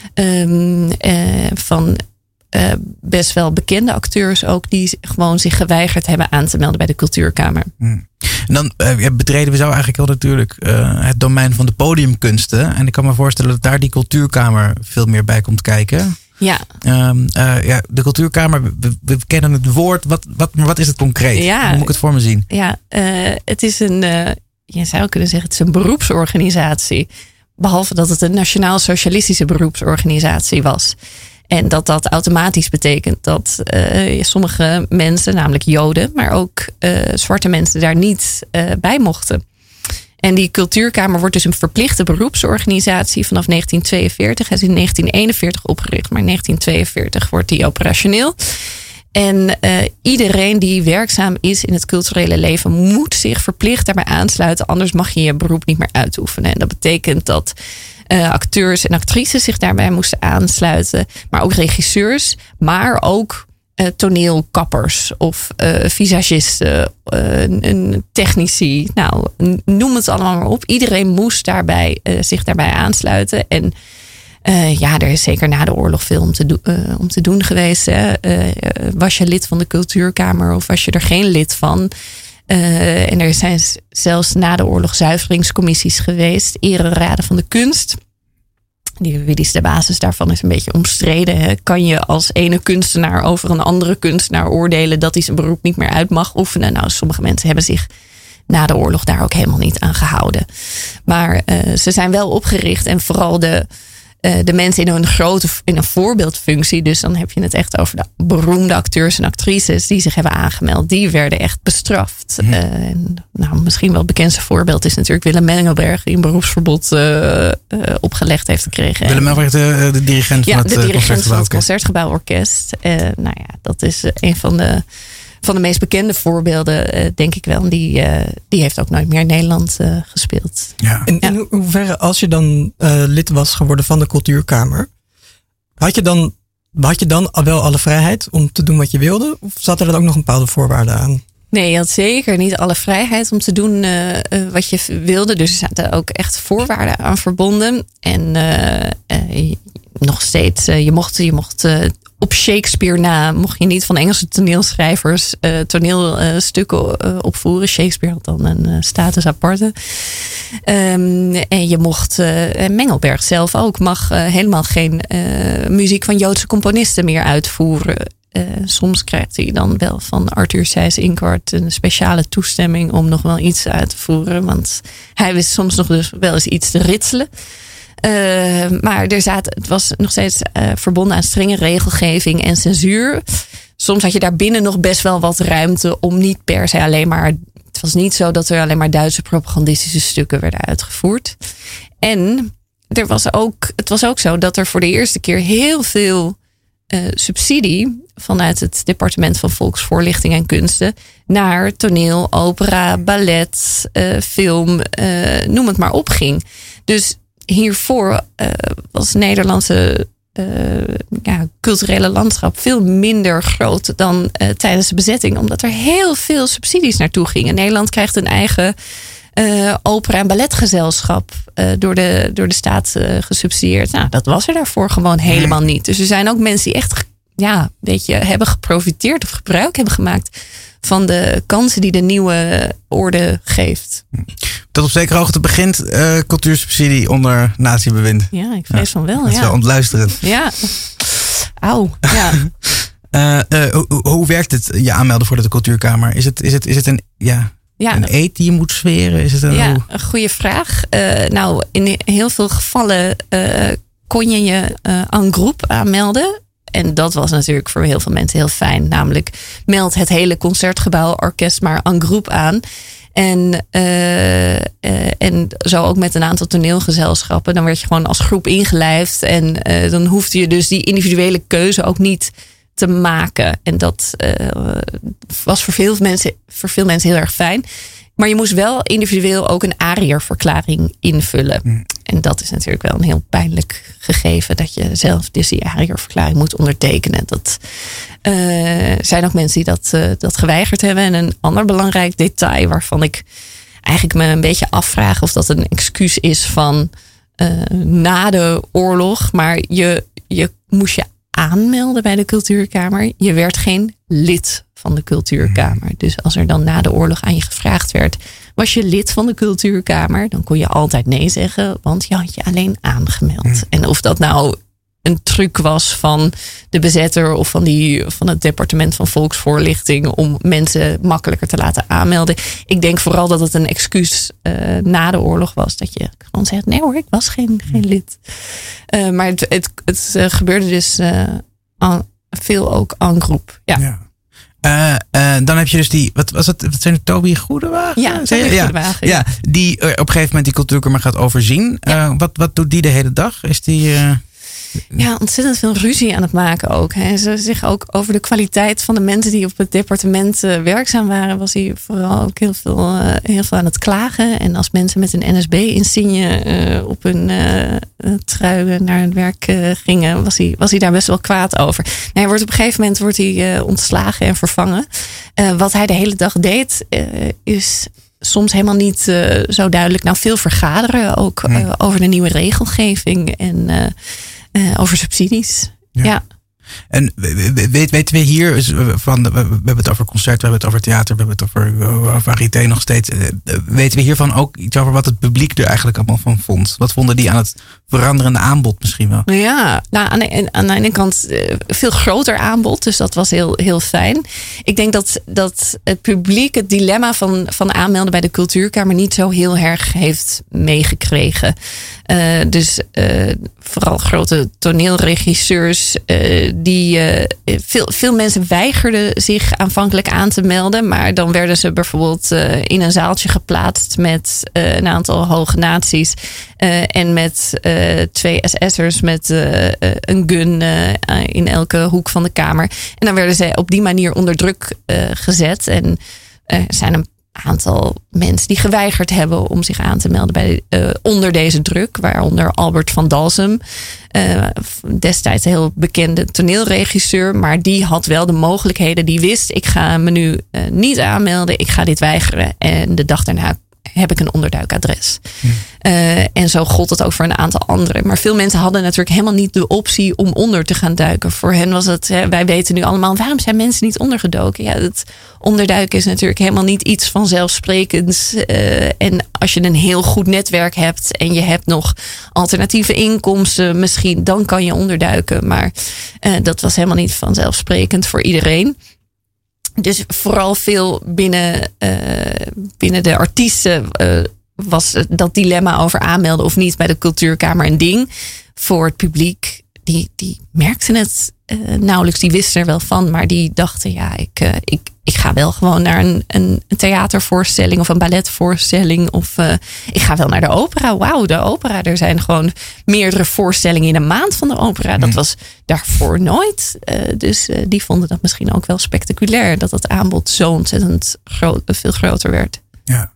[SPEAKER 4] Van... best wel bekende acteurs ook die gewoon zich geweigerd hebben aan te melden bij de Cultuurkamer.
[SPEAKER 3] En dan betreden we zo eigenlijk al natuurlijk het domein van de podiumkunsten. En ik kan me voorstellen dat daar die Cultuurkamer veel meer bij komt kijken.
[SPEAKER 4] Ja.
[SPEAKER 3] De Cultuurkamer, we kennen het woord. Wat is het concreet?
[SPEAKER 4] Ja.
[SPEAKER 3] Hoe moet ik het voor me zien?
[SPEAKER 4] Ja, het is je zou kunnen zeggen, het is een beroepsorganisatie. Behalve dat het een nationaal-socialistische beroepsorganisatie was. En dat automatisch betekent dat sommige mensen, namelijk Joden, maar ook zwarte mensen daar niet bij mochten. En die Cultuurkamer wordt dus een verplichte beroepsorganisatie vanaf 1942. Hij is in 1941 opgericht, maar in 1942 wordt die operationeel. En iedereen die werkzaam is in het culturele leven moet zich verplicht daarbij aansluiten. Anders mag je je beroep niet meer uitoefenen. En dat betekent dat acteurs en actrices zich daarbij moesten aansluiten. Maar ook regisseurs, maar ook toneelkappers of visagisten, technici. Nou, noem het allemaal maar op. Iedereen moest zich daarbij aansluiten. En er is zeker na de oorlog veel om te doen geweest. Hè. Was je lid van de Cultuurkamer of was je er geen lid van? En er zijn zelfs na de oorlog zuiveringscommissies geweest. Ereraden van de kunst. De basis daarvan is een beetje omstreden. Hè. Kan je als ene kunstenaar over een andere kunstenaar oordelen dat hij zijn beroep niet meer uit mag oefenen? Nou, sommige mensen hebben zich na de oorlog daar ook helemaal niet aan gehouden. Maar ze zijn wel opgericht en vooral de mensen in een voorbeeldfunctie. Dus dan heb je het echt over de beroemde acteurs en actrices die zich hebben aangemeld. Die werden echt bestraft. Misschien wel het bekendste voorbeeld is natuurlijk Willem Mengelberg, die een beroepsverbod opgelegd heeft gekregen.
[SPEAKER 3] Willem Mengelberg, de dirigent van het
[SPEAKER 4] dirigent van het
[SPEAKER 3] Concertgebouworkest.
[SPEAKER 4] Dat is een van de meest bekende voorbeelden, denk ik wel. Die heeft ook nooit meer in Nederland gespeeld.
[SPEAKER 5] Ja. In hoeverre, als je dan lid was geworden van de Cultuurkamer, had je dan wel alle vrijheid om te doen wat je wilde? Of zaten er ook nog een bepaalde voorwaarden aan?
[SPEAKER 4] Nee, je had zeker niet alle vrijheid om te doen wat je wilde. Dus er zaten ook echt voorwaarden aan verbonden. En nog steeds, je mocht op Shakespeare na mocht je niet van Engelse toneelschrijvers toneelstukken opvoeren. Shakespeare had dan een status aparte. En je mocht, Mengelberg zelf ook, mag helemaal geen muziek van Joodse componisten meer uitvoeren. Soms krijgt hij dan wel van Arthur Seyss-Inquart een speciale toestemming om nog wel iets uit te voeren. Want hij wist soms nog dus wel eens iets te ritselen. Maar het was nog steeds verbonden aan strenge regelgeving en censuur. Soms had je daar binnen nog best wel wat ruimte om niet per se alleen maar... Het was niet zo dat er alleen maar Duitse propagandistische stukken werden uitgevoerd. En het was ook zo dat er voor de eerste keer heel veel subsidie vanuit het departement van Volksvoorlichting en Kunsten naar toneel, opera, ballet, film, noem het maar op ging. Dus hiervoor was het Nederlandse culturele landschap veel minder groot dan tijdens de bezetting. Omdat er heel veel subsidies naartoe gingen. Nederland krijgt een eigen opera- en balletgezelschap door de staat gesubsidieerd. Nou, dat was er daarvoor gewoon helemaal niet. Dus er zijn ook mensen die echt hebben geprofiteerd of gebruik hebben gemaakt van de kansen die de nieuwe orde geeft.
[SPEAKER 3] Tot op zekere hoogte begint cultuursubsidie onder nazi-bewind.
[SPEAKER 4] Ja, ik vrees van wel.
[SPEAKER 3] Dat is wel ontluisterend.
[SPEAKER 4] Ja. Auw. Ja.
[SPEAKER 3] Hoe werkt het je aanmelden voor de Cultuurkamer? Is het een eed die je moet zweren? Is het een
[SPEAKER 4] goede vraag. In heel veel gevallen kon je en groupe aanmelden. En dat was natuurlijk voor heel veel mensen heel fijn. Namelijk, meld het hele Concertgebouworkest maar en groupe aan. En zo ook met een aantal toneelgezelschappen. Dan werd je gewoon als groep ingelijfd. En dan hoefde je dus die individuele keuze ook niet te maken. En dat was voor veel mensen heel erg fijn. Maar je moest wel individueel ook een ARIER-verklaring invullen. En dat is natuurlijk wel een heel pijnlijk gegeven. Dat je zelf dus die ARIER-verklaring moet ondertekenen. Dat zijn ook mensen die dat geweigerd hebben. En een ander belangrijk detail waarvan ik eigenlijk me een beetje afvraag of dat een excuus is van na de oorlog. Maar je moest je aanmelden bij de Cultuurkamer. Je werd geen lid van de Cultuurkamer. Dus als er dan na de oorlog aan je gevraagd werd, was je lid van de Cultuurkamer, dan kon je altijd nee zeggen, want je had je alleen aangemeld. En of dat nou een truc was van de bezetter of van het departement van volksvoorlichting om mensen makkelijker te laten aanmelden. Ik denk vooral dat het een excuus na de oorlog was. Dat je gewoon zegt, nee hoor, ik was geen lid. Maar het gebeurde dus veel ook en groep. Ja.
[SPEAKER 3] Dan heb je dus die, wat was het? Wat zijn de Toby Goedewagen?
[SPEAKER 4] Ja, Goedewagen.
[SPEAKER 3] Ja, die op een gegeven moment die Cultuurkamer gaat overzien. Ja. Wat doet die de hele dag? Is die...
[SPEAKER 4] Ja, ontzettend veel ruzie aan het maken ook. Hè. Ze zich ook over de kwaliteit van de mensen die op het departement werkzaam waren, was hij vooral ook heel veel aan het klagen. En als mensen met een NSB-insigne op hun trui naar het werk gingen, was hij daar best wel kwaad over. Hij wordt op een gegeven moment ontslagen en vervangen. Wat hij de hele dag deed, is soms helemaal niet zo duidelijk. Nou, veel vergaderen ook over de nieuwe regelgeving en over subsidies. Ja.
[SPEAKER 3] En weten we hier van, we hebben het over concert, we hebben het over theater, we hebben het over varieté nog steeds. Weten we hiervan ook iets over wat het publiek er eigenlijk allemaal van vond? Wat vonden die aan het veranderende aanbod misschien wel?
[SPEAKER 4] Ja, nou, aan de ene kant veel groter aanbod, dus dat was heel, heel fijn. Ik denk dat het publiek het dilemma van aanmelden bij de Cultuurkamer niet zo heel erg heeft meegekregen. Dus vooral grote toneelregisseurs, veel mensen weigerden zich aanvankelijk aan te melden, maar dan werden ze bijvoorbeeld in een zaaltje geplaatst met een aantal hoge nazi's en met 2 SS'ers met een gun in elke hoek van de kamer. En dan werden ze op die manier onder druk gezet. En er zijn een aantal mensen die geweigerd hebben om zich aan te melden onder deze druk. Waaronder Albert van Dalsem. Destijds een heel bekende toneelregisseur. Maar die had wel de mogelijkheden. Die wist, ik ga me nu niet aanmelden. Ik ga dit weigeren. En de dag daarna heb ik een onderduikadres. En zo gold het ook voor een aantal anderen. Maar veel mensen hadden natuurlijk helemaal niet de optie om onder te gaan duiken. Voor hen was het, wij weten nu allemaal, waarom zijn mensen niet ondergedoken? Ja, het onderduiken is natuurlijk helemaal niet iets vanzelfsprekends. En als je een heel goed netwerk hebt en je hebt nog alternatieve inkomsten misschien, dan kan je onderduiken. Maar dat was helemaal niet vanzelfsprekend voor iedereen. Dus vooral veel binnen de artiesten was dat dilemma over aanmelden of niet bij de Cultuurkamer een ding. Voor het publiek, die merkten het nauwelijks. Die wisten er wel van, maar die dachten, ja, ik ga wel gewoon naar een theatervoorstelling of een balletvoorstelling. Of ik ga wel naar de opera. Wauw, de opera. Er zijn gewoon meerdere voorstellingen in een maand van de opera. Dat was daarvoor nooit. Dus die vonden dat misschien ook wel spectaculair. Dat het aanbod zo ontzettend veel groter werd.
[SPEAKER 3] Ja.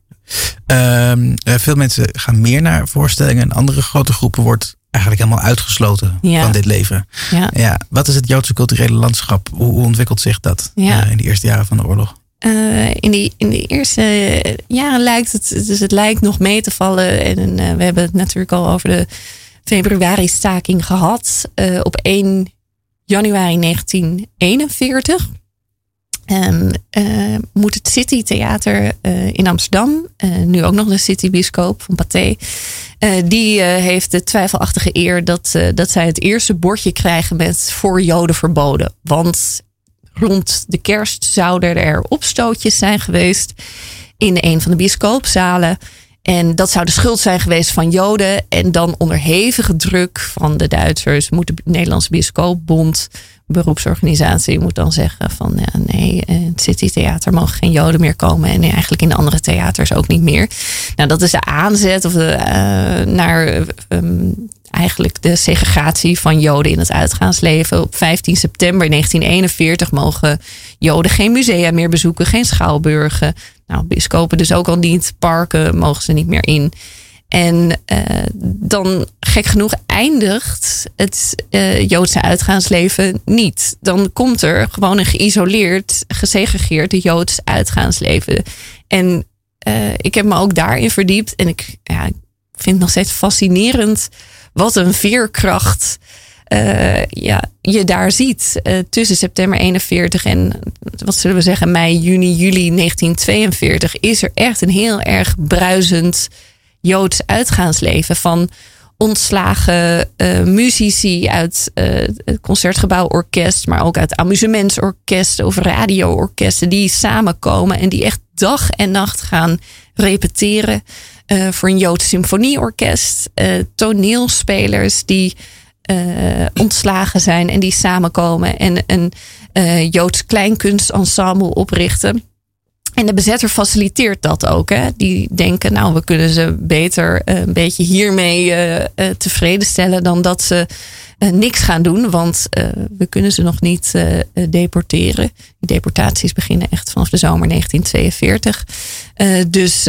[SPEAKER 3] Veel mensen gaan meer naar voorstellingen. En andere grote groepen wordt eigenlijk helemaal uitgesloten van dit leven. Ja. Wat is het Joodse culturele landschap? Hoe ontwikkelt zich dat in de eerste jaren van de oorlog?
[SPEAKER 4] In de eerste jaren lijkt het lijkt nog mee te vallen. En we hebben het natuurlijk al over de februari-staking gehad. Op 1 januari 1941 moet het City Theater in Amsterdam, nu ook nog de City Bioscoop van Pathé, die heeft de twijfelachtige eer dat zij het eerste bordje krijgen met voor Joden verboden. Want rond de kerst zouden er opstootjes zijn geweest in een van de bioscoopzalen. En dat zou de schuld zijn geweest van Joden. En dan onder hevige druk van de Duitsers moet de Nederlandse Bioscoopbond, beroepsorganisatie, moet dan zeggen van nee, het City Theater mogen geen Joden meer komen. En eigenlijk in de andere theaters ook niet meer. Nou, dat is de aanzet naar eigenlijk de segregatie van Joden in het uitgaansleven. Op 15 september 1941 mogen Joden geen musea meer bezoeken, geen schouwburgen. Nou, bioscopen dus ook al niet, parken mogen ze niet meer in. En dan, gek genoeg, eindigt het Joodse uitgaansleven niet. Dan komt er gewoon een geïsoleerd, gesegregeerd Joods uitgaansleven. En ik heb me ook daarin verdiept. En ik vind het nog steeds fascinerend wat een veerkracht je daar ziet. Tussen september 41 en, wat zullen we zeggen, mei, juni, juli 1942... is er echt een heel erg bruisend Joods uitgaansleven. Van ontslagen muzici uit het Concertgebouworkest, maar ook uit amusementsorkesten of radioorkesten die samenkomen en die echt dag en nacht gaan repeteren voor een Joods symfonieorkest. Toneelspelers die ontslagen zijn en die samenkomen en een Joods kleinkunstensemble oprichten. En de bezetter faciliteert dat ook. Hè? Die denken, nou, we kunnen ze beter een beetje hiermee tevreden stellen dan dat ze niks gaan doen. Want we kunnen ze nog niet deporteren. Die deportaties beginnen echt vanaf de zomer 1942. Dus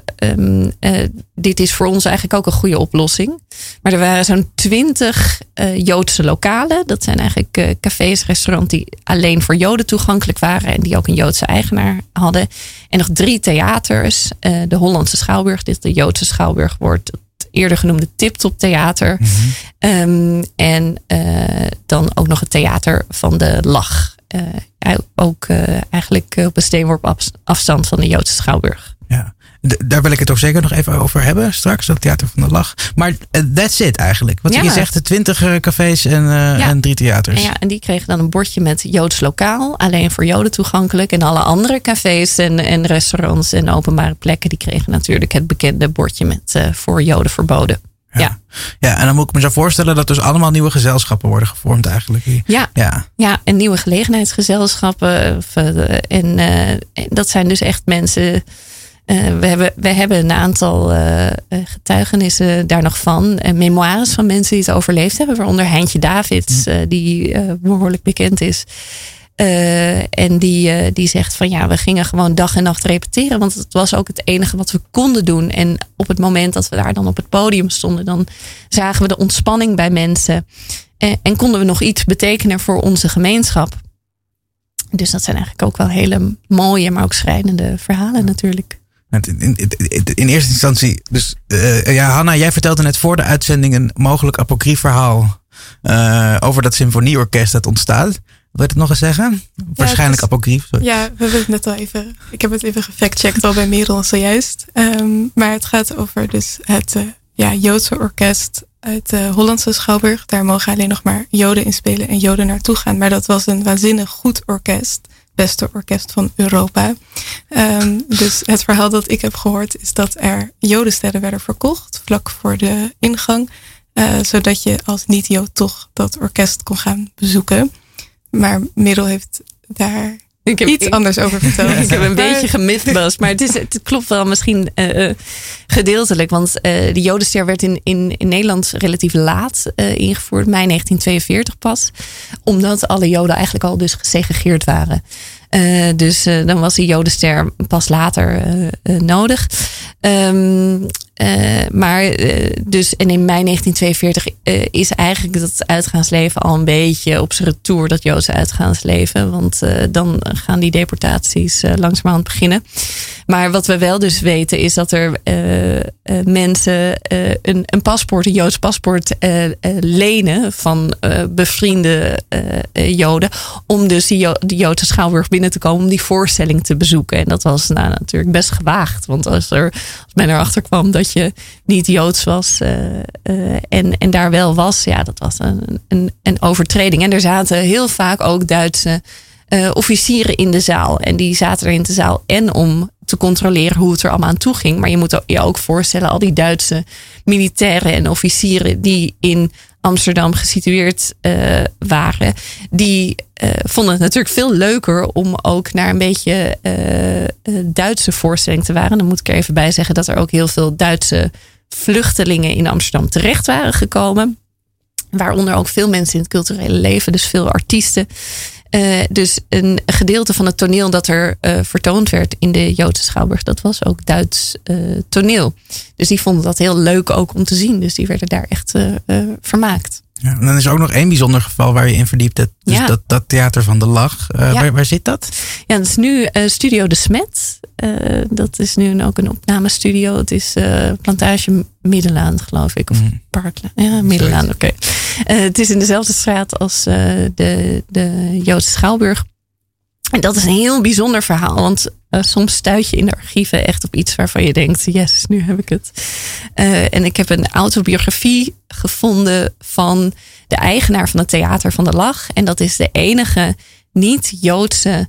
[SPEAKER 4] dit is voor ons eigenlijk ook een goede oplossing. Maar er waren zo'n 20 Joodse lokalen. Dat zijn eigenlijk cafés, restaurants die alleen voor Joden toegankelijk waren. En die ook een Joodse eigenaar hadden. En nog 3 theaters. De Hollandse Schouwburg, dit de Joodse Schouwburg wordt het eerder genoemde Tip-Top Theater. Mm-hmm. En dan ook nog het Theater van de Lach. Ook eigenlijk op een steenworp afstand van de Joodse Schouwburg.
[SPEAKER 3] Ja, daar wil ik het ook zeker nog even over hebben straks, dat Theater van de Lach. Maar that's it eigenlijk. Wat je zegt, de 20 cafés en 3 theaters.
[SPEAKER 4] Ja, en die kregen dan een bordje met Joods lokaal, alleen voor Joden toegankelijk. En alle andere cafés en restaurants en openbare plekken, die kregen natuurlijk het bekende bordje met voor Joden verboden. Ja,
[SPEAKER 3] en dan moet ik me zo voorstellen dat dus allemaal nieuwe gezelschappen worden gevormd eigenlijk.
[SPEAKER 4] Ja, en nieuwe gelegenheidsgezelschappen. En dat zijn dus echt mensen. We hebben een aantal getuigenissen daar nog van. En memoires van mensen die het overleefd hebben. Waaronder Heintje Davids, die behoorlijk bekend is. En die zegt van we gingen gewoon dag en nacht repeteren. Want het was ook het enige wat we konden doen. En op het moment dat we daar dan op het podium stonden, dan zagen we de ontspanning bij mensen. En konden we nog iets betekenen voor onze gemeenschap. Dus dat zijn eigenlijk ook wel hele mooie, maar ook schrijnende verhalen natuurlijk.
[SPEAKER 3] In eerste instantie, dus Hanna, jij vertelde net voor de uitzending een mogelijk apocrief verhaal over dat symfonieorkest dat ontstaat. Wil je het nog eens zeggen? Waarschijnlijk apocrief. Sorry.
[SPEAKER 1] Ja, we hebben het net al even. Ik heb het even gefactcheckt al bij Merel zojuist. Maar het gaat over dus het Joodse orkest uit de Hollandse Schouwburg. Daar mogen alleen nog maar Joden in spelen en Joden naartoe gaan. Maar dat was een waanzinnig goed orkest. Beste orkest van Europa. Dus het verhaal dat ik heb gehoord is dat er Jodensterren werden verkocht vlak voor de ingang. Zodat je als niet-Jood toch dat orkest kon gaan bezoeken. Maar Merel heeft daar iets anders over verteld.
[SPEAKER 4] Ik heb een beetje gemythbust, maar het klopt wel misschien gedeeltelijk. Want de Jodenster werd in Nederland relatief laat ingevoerd. Mei 1942 pas. Omdat alle Joden eigenlijk al dus gesegregeerd waren. Dus dan was die Jodenster pas later nodig. Dus en in mei 1942 is eigenlijk dat uitgaansleven al een beetje op zijn retour, dat Joodse uitgaansleven. Want dan gaan die deportaties langzamerhand beginnen. Maar wat we wel dus weten is dat er mensen een paspoort, een Joods paspoort lenen van bevriende Joden. Om dus de Joodse Schouwburg binnen te komen om die voorstelling te bezoeken. En dat was natuurlijk best gewaagd. Want als men erachter kwam dat je niet Joods was en daar wel was, dat was een overtreding. En er zaten heel vaak ook Duitse officieren in de zaal. En die zaten er in de zaal en om te controleren hoe het er allemaal aan toe ging. Maar je moet je ook voorstellen, al die Duitse militairen en officieren die in Amsterdam gesitueerd waren, die vonden het natuurlijk veel leuker om ook naar een beetje Duitse voorstelling te waren. Dan moet ik er even bij zeggen dat er ook heel veel Duitse vluchtelingen in Amsterdam terecht waren gekomen. Waaronder ook veel mensen in het culturele leven, dus veel artiesten. Dus een gedeelte van het toneel dat er vertoond werd in de Joodse Schouwburg, dat was ook Duits toneel. Dus die vonden dat heel leuk ook om te zien. Dus die werden daar echt vermaakt.
[SPEAKER 3] Ja, en dan is er ook nog één bijzonder geval waar je in verdiept hebt. Dus dat Theater van de Lach. Waar zit dat?
[SPEAKER 4] Ja, dat is nu Studio De Smet. Dat is nu ook een opnamestudio. Het is Plantage Middelaan, geloof ik. Of Parklaan. Ja, Middelaan, oké. Het is in dezelfde straat als de Joodse Schouwburg. En dat is een heel bijzonder verhaal. Want soms stuit je in de archieven echt op iets waarvan je denkt, yes, nu heb ik het. En ik heb een autobiografie gevonden van de eigenaar van het Theater van de Lach. En dat is de enige niet-Joodse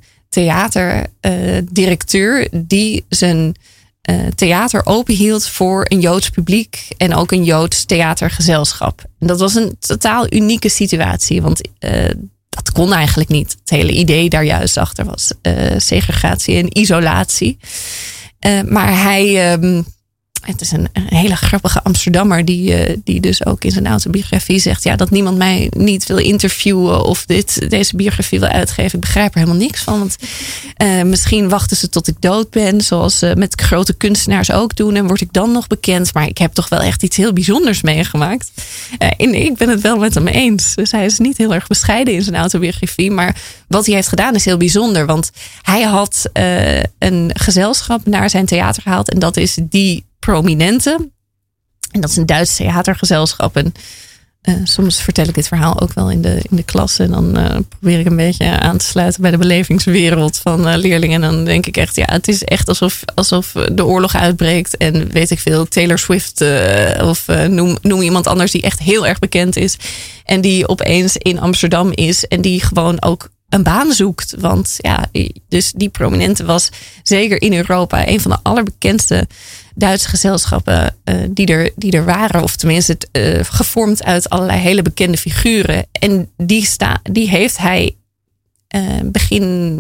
[SPEAKER 4] theaterdirecteur die zijn theater openhield voor een Joods publiek en ook een Joods theatergezelschap. En dat was een totaal unieke situatie, want dat kon eigenlijk niet. Het hele idee daar juist achter was segregatie en isolatie. Maar hij, het is een hele grappige Amsterdammer die dus ook in zijn autobiografie zegt, dat niemand mij niet wil interviewen of deze biografie wil uitgeven. Ik begrijp er helemaal niks van. Want misschien wachten ze tot ik dood ben, zoals met grote kunstenaars ook doen. En word ik dan nog bekend. Maar ik heb toch wel echt iets heel bijzonders meegemaakt. En ik ben het wel met hem eens. Dus hij is niet heel erg bescheiden in zijn autobiografie. Maar wat hij heeft gedaan is heel bijzonder. Want hij had een gezelschap naar zijn theater gehaald. En dat is Die Prominente. En dat is een Duits theatergezelschap. En soms vertel ik dit verhaal ook wel in de klas. En dan probeer ik een beetje aan te sluiten bij de belevingswereld van leerlingen. En dan denk ik echt, het is echt alsof de oorlog uitbreekt. En weet ik veel, Taylor Swift of noem iemand anders die echt heel erg bekend is. En die opeens in Amsterdam is. En die gewoon ook een baan zoekt. Want dus Die Prominente was zeker in Europa een van de allerbekendste Duitse gezelschappen die er waren. Of tenminste gevormd uit allerlei hele bekende figuren. En die heeft hij begin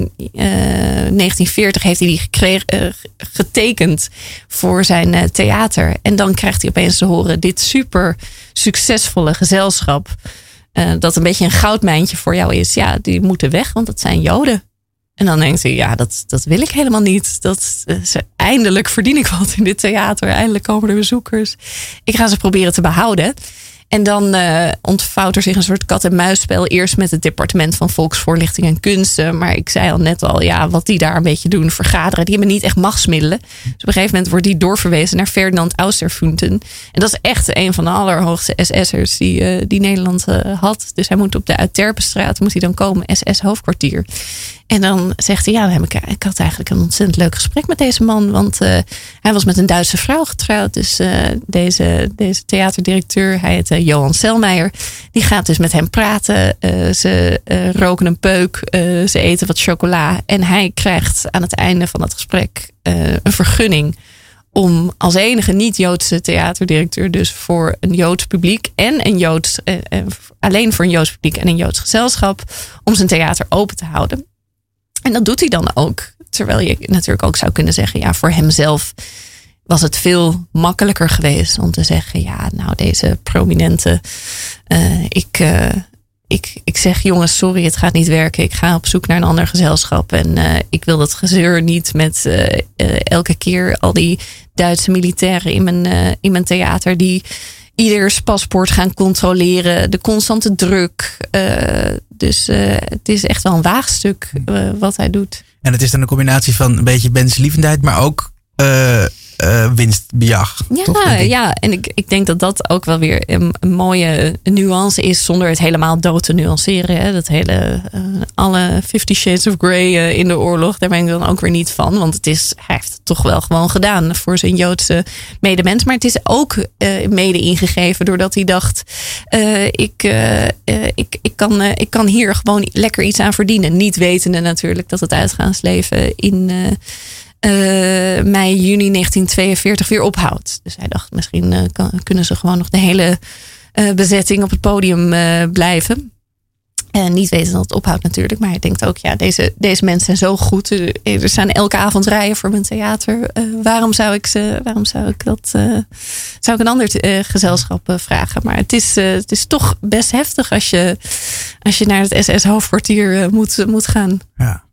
[SPEAKER 4] 1940 heeft hij die getekend voor zijn theater. En dan krijgt hij opeens te horen, dit super succesvolle gezelschap, dat een beetje een goudmijntje voor jou is. Die moeten weg, want dat zijn Joden. En dan denkt hij, dat wil ik helemaal niet. Eindelijk verdien ik wat in dit theater. Eindelijk komen er bezoekers. Ik ga ze proberen te behouden. En dan ontvouwt er zich een soort kat-en-muisspel. Eerst met het departement van Volksvoorlichting en Kunsten. Maar ik zei al net al, wat die daar een beetje doen, vergaderen. Die hebben niet echt machtsmiddelen. Dus op een gegeven moment wordt die doorverwezen naar Ferdinand Austerfunten. En dat is echt een van de allerhoogste SS'ers die Nederland had. Dus hij moet op de Uitterpenstraat dan komen, SS-hoofdkwartier. En dan zegt hij, ik had eigenlijk een ontzettend leuk gesprek met deze man. Want hij was met een Duitse vrouw getrouwd. Dus deze theaterdirecteur, hij heet Johan Selmeijer. Die gaat dus met hem praten. Ze roken een peuk. Ze eten wat chocola. En hij krijgt aan het einde van het gesprek een vergunning om als enige niet-Joodse theaterdirecteur, dus voor een Joods publiek en alleen voor een Joods publiek en een Joods gezelschap, om zijn theater open te houden. En dat doet hij dan ook. Terwijl je natuurlijk ook zou kunnen zeggen, voor hemzelf was het veel makkelijker geweest om te zeggen, deze prominente, ik zeg, jongens, sorry, het gaat niet werken. Ik ga op zoek naar een ander gezelschap. En ik wil dat gezeur niet met elke keer al die Duitse militairen in mijn theater die ieders paspoort gaan controleren. De constante druk. Dus het is echt wel een waagstuk wat hij doet.
[SPEAKER 3] En het is dan een combinatie van een beetje menslievendheid, maar ook winstbejag.
[SPEAKER 4] En ik denk dat dat ook wel weer een mooie nuance is, zonder het helemaal dood te nuanceren. Hè. Dat hele, alle 50 Shades of Grey in de oorlog, daar ben ik dan ook weer niet van. Want hij heeft het toch wel gewoon gedaan voor zijn Joodse medemens. Maar het is ook mede ingegeven doordat hij dacht, ik kan hier gewoon lekker iets aan verdienen. Niet wetende natuurlijk dat het uitgaansleven in mei, juni 1942 weer ophoudt. Dus hij dacht, misschien kunnen ze gewoon nog de hele bezetting op het podium blijven. Niet weten dat het ophoudt natuurlijk. Maar hij denkt ook, ja, deze mensen zijn zo goed. Er staan elke avond rijen voor mijn theater. Waarom zou ik een ander gezelschap vragen? Maar het is toch best heftig als je naar het SS-hoofdkwartier moet gaan.
[SPEAKER 3] Ja.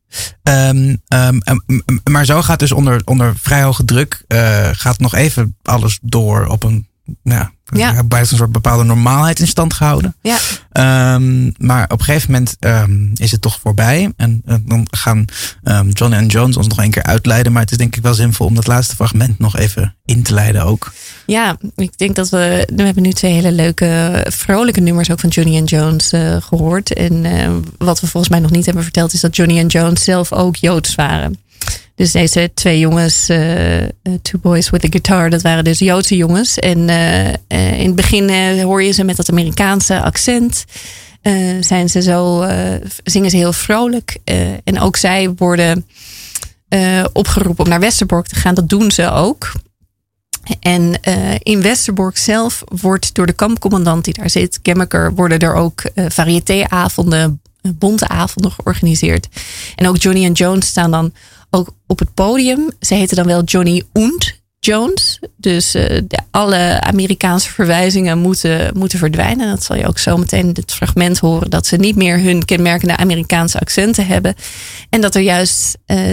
[SPEAKER 3] Maar zo gaat dus onder vrij hoge druk gaat nog even alles door op een blijft een soort bepaalde normaalheid in stand gehouden.
[SPEAKER 4] Ja.
[SPEAKER 3] Maar op een gegeven moment is het toch voorbij. En dan gaan Johnny en Jones ons nog een keer uitleiden. Maar het is denk ik wel zinvol om dat laatste fragment nog even in te leiden ook.
[SPEAKER 4] Ja, ik denk dat we hebben nu 2 hele leuke, vrolijke nummers ook van Johnny en Jones gehoord. En wat we volgens mij nog niet hebben verteld is dat Johnny en Jones zelf ook Joods waren. Dus deze 2 jongens, Two Boys with a Guitar, dat waren dus Joodse jongens. En in het begin hoor je ze met dat Amerikaanse accent. Zingen ze heel vrolijk. En ook zij worden opgeroepen om naar Westerbork te gaan. Dat doen ze ook. En in Westerbork zelf wordt door de kampcommandant die daar zit, Gemmeker, worden er ook variétéavonden, bonte avonden georganiseerd. En ook Johnny en Jones staan dan ook op het podium. Ze heten dan wel Johnny und Jones. Dus alle Amerikaanse verwijzingen moeten verdwijnen. En dat zal je ook zo meteen in dit fragment horen. Dat ze niet meer hun kenmerkende Amerikaanse accenten hebben. En dat er juist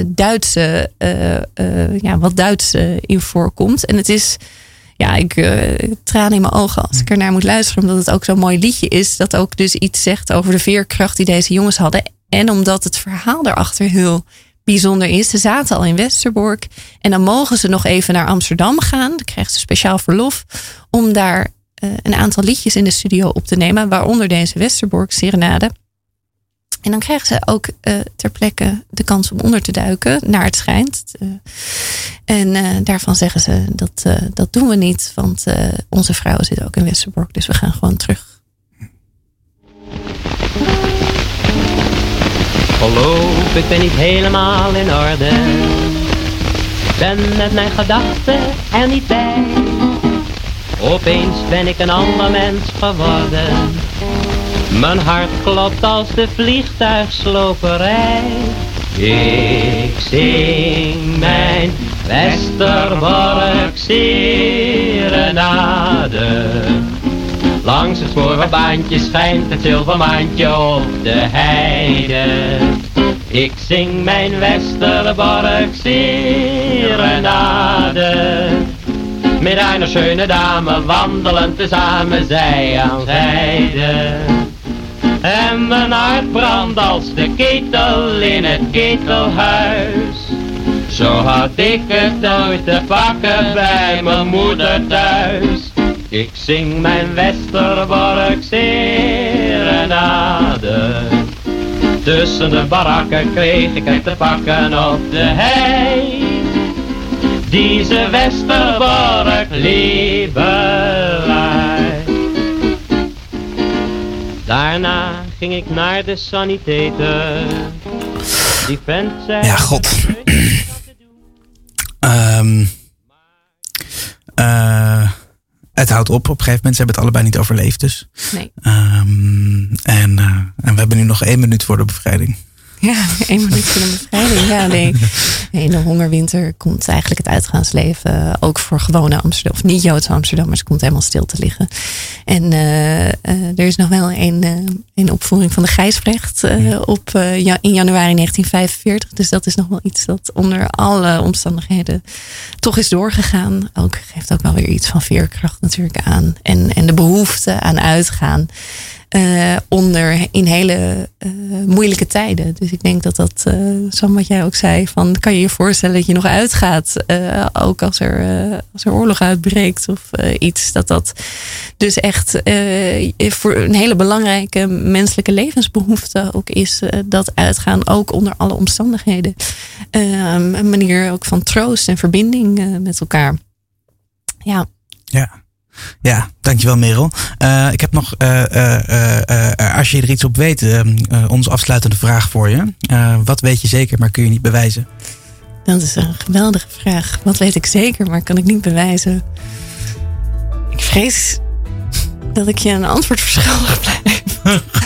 [SPEAKER 4] wat Duits in voorkomt. En het is... Ja, ik tranen in mijn ogen als ik er naar moet luisteren. Omdat het ook zo'n mooi liedje is. Dat ook dus iets zegt over de veerkracht die deze jongens hadden. En omdat het verhaal daarachter heel bijzonder is. Ze zaten al in Westerbork. En dan mogen ze nog even naar Amsterdam gaan. Dan krijgen ze speciaal verlof. Om daar een aantal liedjes in de studio op te nemen. Waaronder deze Westerbork serenade. En dan krijgen ze ook ter plekke de kans om onder te duiken. Naar het schijnt. En daarvan zeggen ze dat doen we niet. Want onze vrouwen zitten ook in Westerbork. Dus we gaan gewoon terug.
[SPEAKER 2] Geloof, ik ben niet helemaal in orde. Ben met mijn gedachten er niet bij. Opeens ben ik een ander mens geworden. Mijn hart klopt als de vliegtuigsloperij. Ik zing mijn Westerbork serenade. Langs het sporenbaantje schijnt het zilvermaantje op de heide. Ik zing mijn Westerbork serenade. Met een schöne dame wandelen tezamen zij aan zijde. En mijn hart brandt als de ketel in het ketelhuis. Zo had ik het nooit te pakken bij mijn moeder thuis. Ik zing mijn Westerbork serenade. Tussen de barakken kreeg ik het te pakken op de hei. Deze Westerbork liebelei. Daarna ging ik naar de sanitator. Die vent zei...
[SPEAKER 3] Ja, god. Het houdt op een gegeven moment. Ze hebben het allebei niet overleefd dus.
[SPEAKER 4] Nee.
[SPEAKER 3] En we hebben nu nog 1 minuut voor de bevrijding.
[SPEAKER 4] Ja, 1 minuut voor de bevrijding. Ja, nee. In de hongerwinter komt eigenlijk het uitgaansleven ook voor gewone Amsterdam, of niet Joodse Amsterdammers, komt helemaal stil te liggen. En er is nog wel een opvoering van de Gijsbrecht in januari 1945. Dus dat is nog wel iets dat onder alle omstandigheden toch is doorgegaan. Geeft ook wel weer iets van veerkracht natuurlijk aan. En de behoefte aan uitgaan. In hele moeilijke tijden. Dus ik denk dat Sam, wat jij ook zei, van kan je je voorstellen dat je nog uitgaat, ook als er oorlog uitbreekt of iets, dat dus echt voor een hele belangrijke menselijke levensbehoefte ook is, dat uitgaan ook onder alle omstandigheden. Een manier ook van troost en verbinding met elkaar. Ja.
[SPEAKER 3] Ja, dankjewel Merel. Ik heb nog, als je er iets op weet, onze afsluitende vraag voor je. Wat weet je zeker, maar kun je niet bewijzen?
[SPEAKER 4] Dat is een geweldige vraag. Wat weet ik zeker, maar kan ik niet bewijzen? Ik vrees dat ik je een antwoord verschuldigd blijf.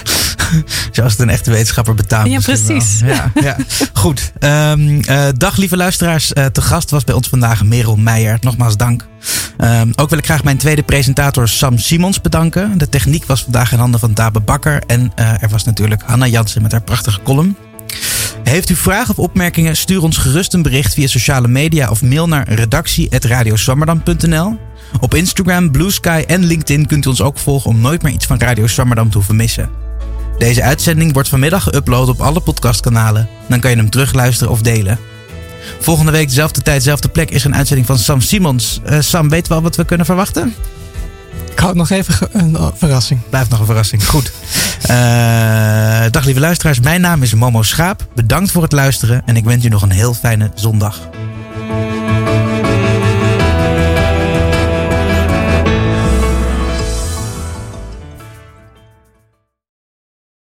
[SPEAKER 3] Zoals het een echte wetenschapper betaamt.
[SPEAKER 4] Ja, precies.
[SPEAKER 3] Ja. Goed. Dag lieve luisteraars. Te gast was bij ons vandaag Merel Meijer. Nogmaals dank. Ook wil ik graag mijn tweede presentator Sam Simons bedanken. De techniek was vandaag in handen van Dabe Bakker. En er was natuurlijk Hanna Jansen met haar prachtige column. Heeft u vragen of opmerkingen? Stuur ons gerust een bericht via sociale media of mail naar redactie@radioswammerdam.nl. Op Instagram, Blue Sky en LinkedIn kunt u ons ook volgen om nooit meer iets van Radio Swammerdam te hoeven missen. Deze uitzending wordt vanmiddag geüpload op alle podcastkanalen. Dan kan je hem terugluisteren of delen. Volgende week, dezelfde tijd, dezelfde plek, is er een uitzending van Sam Simons. Sam, weten we al wat we kunnen verwachten?
[SPEAKER 5] Ik hou het nog even een verrassing.
[SPEAKER 3] Blijft nog een verrassing. Goed. Dag lieve luisteraars, mijn naam is Momo Schaap. Bedankt voor het luisteren en ik wens u nog een heel fijne zondag.